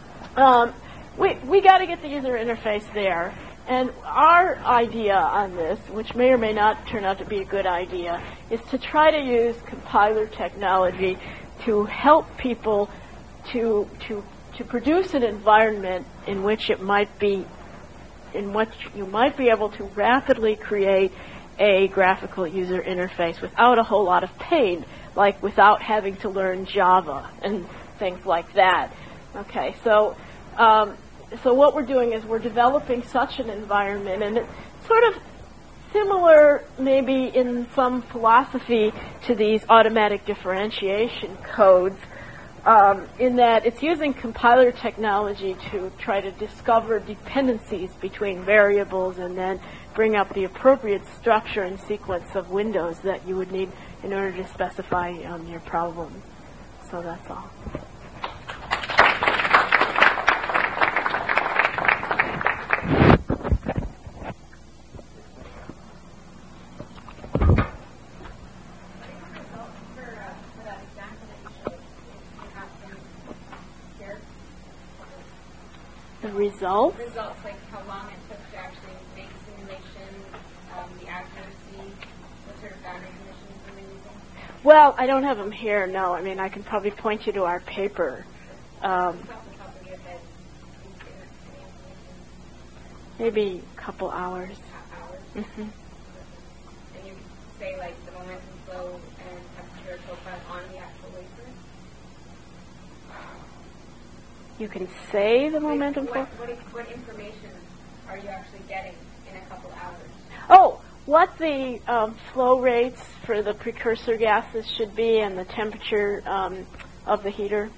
Speaker 1: we got to get the user interface there. And our idea on this, which may or may not turn out to be a good idea, is to try to use compiler technology to help people to produce an environment in which you might be able to rapidly create a graphical user interface without a whole lot of pain, like without having to learn Java and things like that. Okay, so what we're doing is we're developing such an environment, and it's sort of similar maybe in some philosophy to these automatic differentiation codes, in that it's using compiler technology to try to discover dependencies between variables and then bring up the appropriate structure and sequence of windows that you would need in order to specify your problem. So that's all. Results?
Speaker 3: Results, like how long it took to actually make a simulation, the accuracy, what sort of boundary conditions were we using?
Speaker 1: Well, I don't have them here, no. I mean, I can probably point you to our paper. Maybe a couple hours. Mm-hmm.
Speaker 3: And you say, like, the momentum flow and temperature profile on the actual wafer?
Speaker 1: You can say the momentum flow?
Speaker 3: What information are you actually getting in a couple hours?
Speaker 1: Oh, what the flow rates for the precursor gases should be and the temperature of the heater.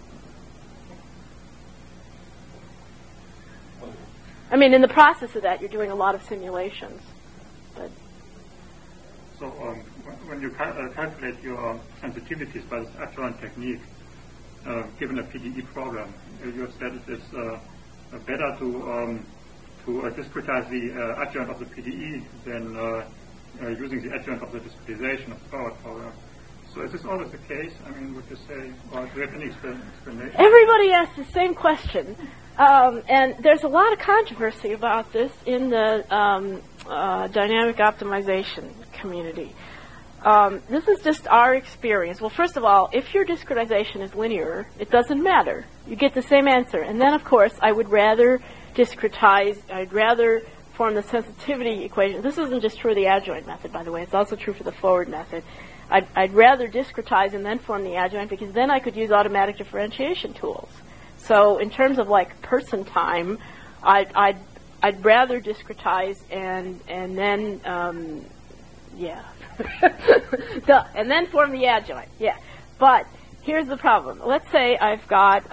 Speaker 1: I mean, in the process of that, you're doing a lot of simulations. But
Speaker 4: So when you calculate your sensitivities by this adjoint technique, given a PDE problem, you have said it is better to discretize the adjoint of the PDE than using the adjoint of the discretization of the forward problem. So is this always the case? I mean, would you say, or do you have any explanation?
Speaker 1: Everybody asks the same question. And there's a lot of controversy about this in the dynamic optimization community. This is just our experience. Well, first of all, if your discretization is linear, it doesn't matter. You get the same answer. And then, of course, I would rather discretize. I'd rather form the sensitivity equation. This isn't just true of the adjoint method, by the way. It's also true for the forward method. I'd rather discretize and then form the adjoint, because then I could use automatic differentiation tools. So in terms of like person time, I'd rather discretize and then and then form the adjoint. Yeah, but here's the problem. Let's say I've got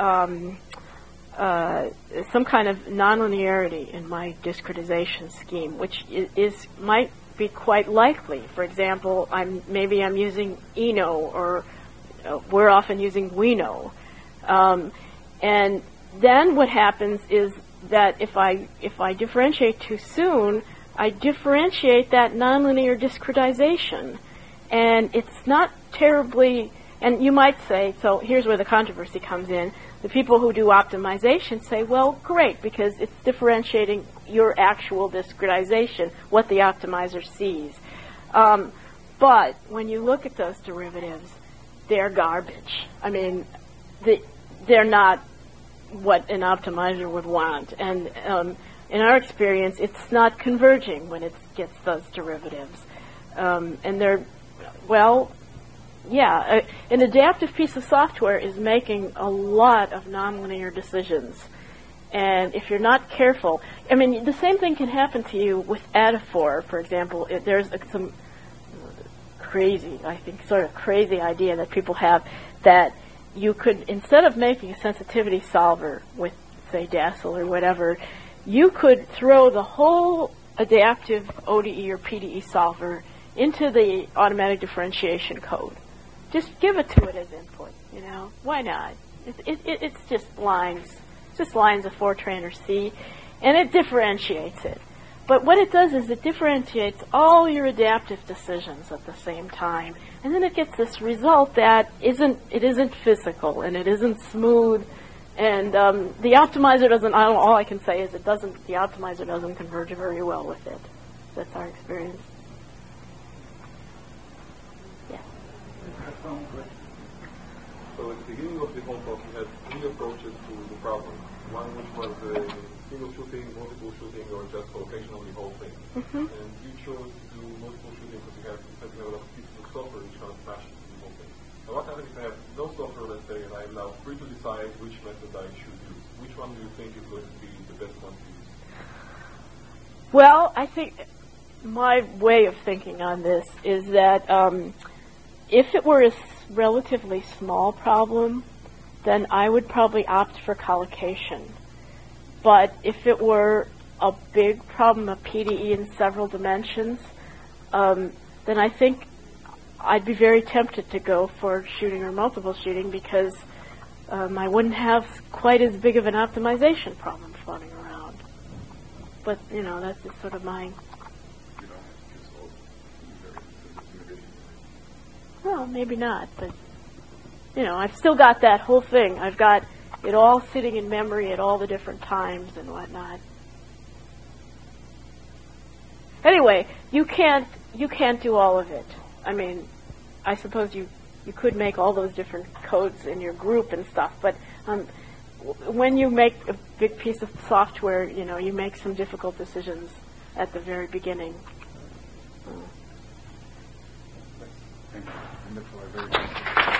Speaker 1: some kind of nonlinearity in my discretization scheme, which might be quite likely. For example, maybe I'm using ENO, or we're often using WENO. And then what happens is that if I differentiate too soon, I differentiate that nonlinear discretization, and it's not terribly. And you might say, so here's where the controversy comes in. The people who do optimization say, well, great, because it's differentiating your actual discretization, what the optimizer sees. But when you look at those derivatives, they're garbage. I mean, they're not what an optimizer would want. And in our experience, it's not converging when it gets those derivatives. And they're, well, yeah, an adaptive piece of software is making a lot of nonlinear decisions. And if you're not careful, I mean, the same thing can happen to you with Adaphor, for example. There's some crazy, I think, sort of crazy idea that people have that you could, instead of making a sensitivity solver with, say, DASL or whatever, you could throw the whole adaptive ODE or PDE solver into the automatic differentiation code. Just give it to it as input, you know. Why not? It's just lines. It's just lines of Fortran or C, and it differentiates it. But what it does is it differentiates all your adaptive decisions at the same time, and then it gets this result that isn't physical, and it isn't smooth, and the optimizer doesn't. All I can say is the optimizer doesn't converge very well with it. That's our experience.
Speaker 5: So at the beginning of the whole talk, you had three approaches to the problem. One which was single shooting, multiple shooting, or just collocation of the whole thing.
Speaker 1: Mm-hmm.
Speaker 5: And you chose to do multiple shooting because you have a lot of pieces of software which kind of smashes the whole thing. Now what happens if I have no software, let's say, and I'm now free to decide which method I should use? Which one do you think is going to be the best one to use?
Speaker 1: Well, I think my way of thinking on this is that if it were a relatively small problem, then I would probably opt for collocation. But if it were a big problem, a PDE in several dimensions, then I think I'd be very tempted to go for shooting or multiple shooting, because I wouldn't have quite as big of an optimization problem floating around. But, you know, that's just sort of my... Well, maybe not, but, you know, I've still got that whole thing. I've got it all sitting in memory at all the different times and whatnot. Anyway, you can't do all of it. I mean, I suppose you could make all those different codes in your group and stuff, but when you make a big piece of software, you know, you make some difficult decisions at the very beginning.
Speaker 6: Thank you. Wonderful.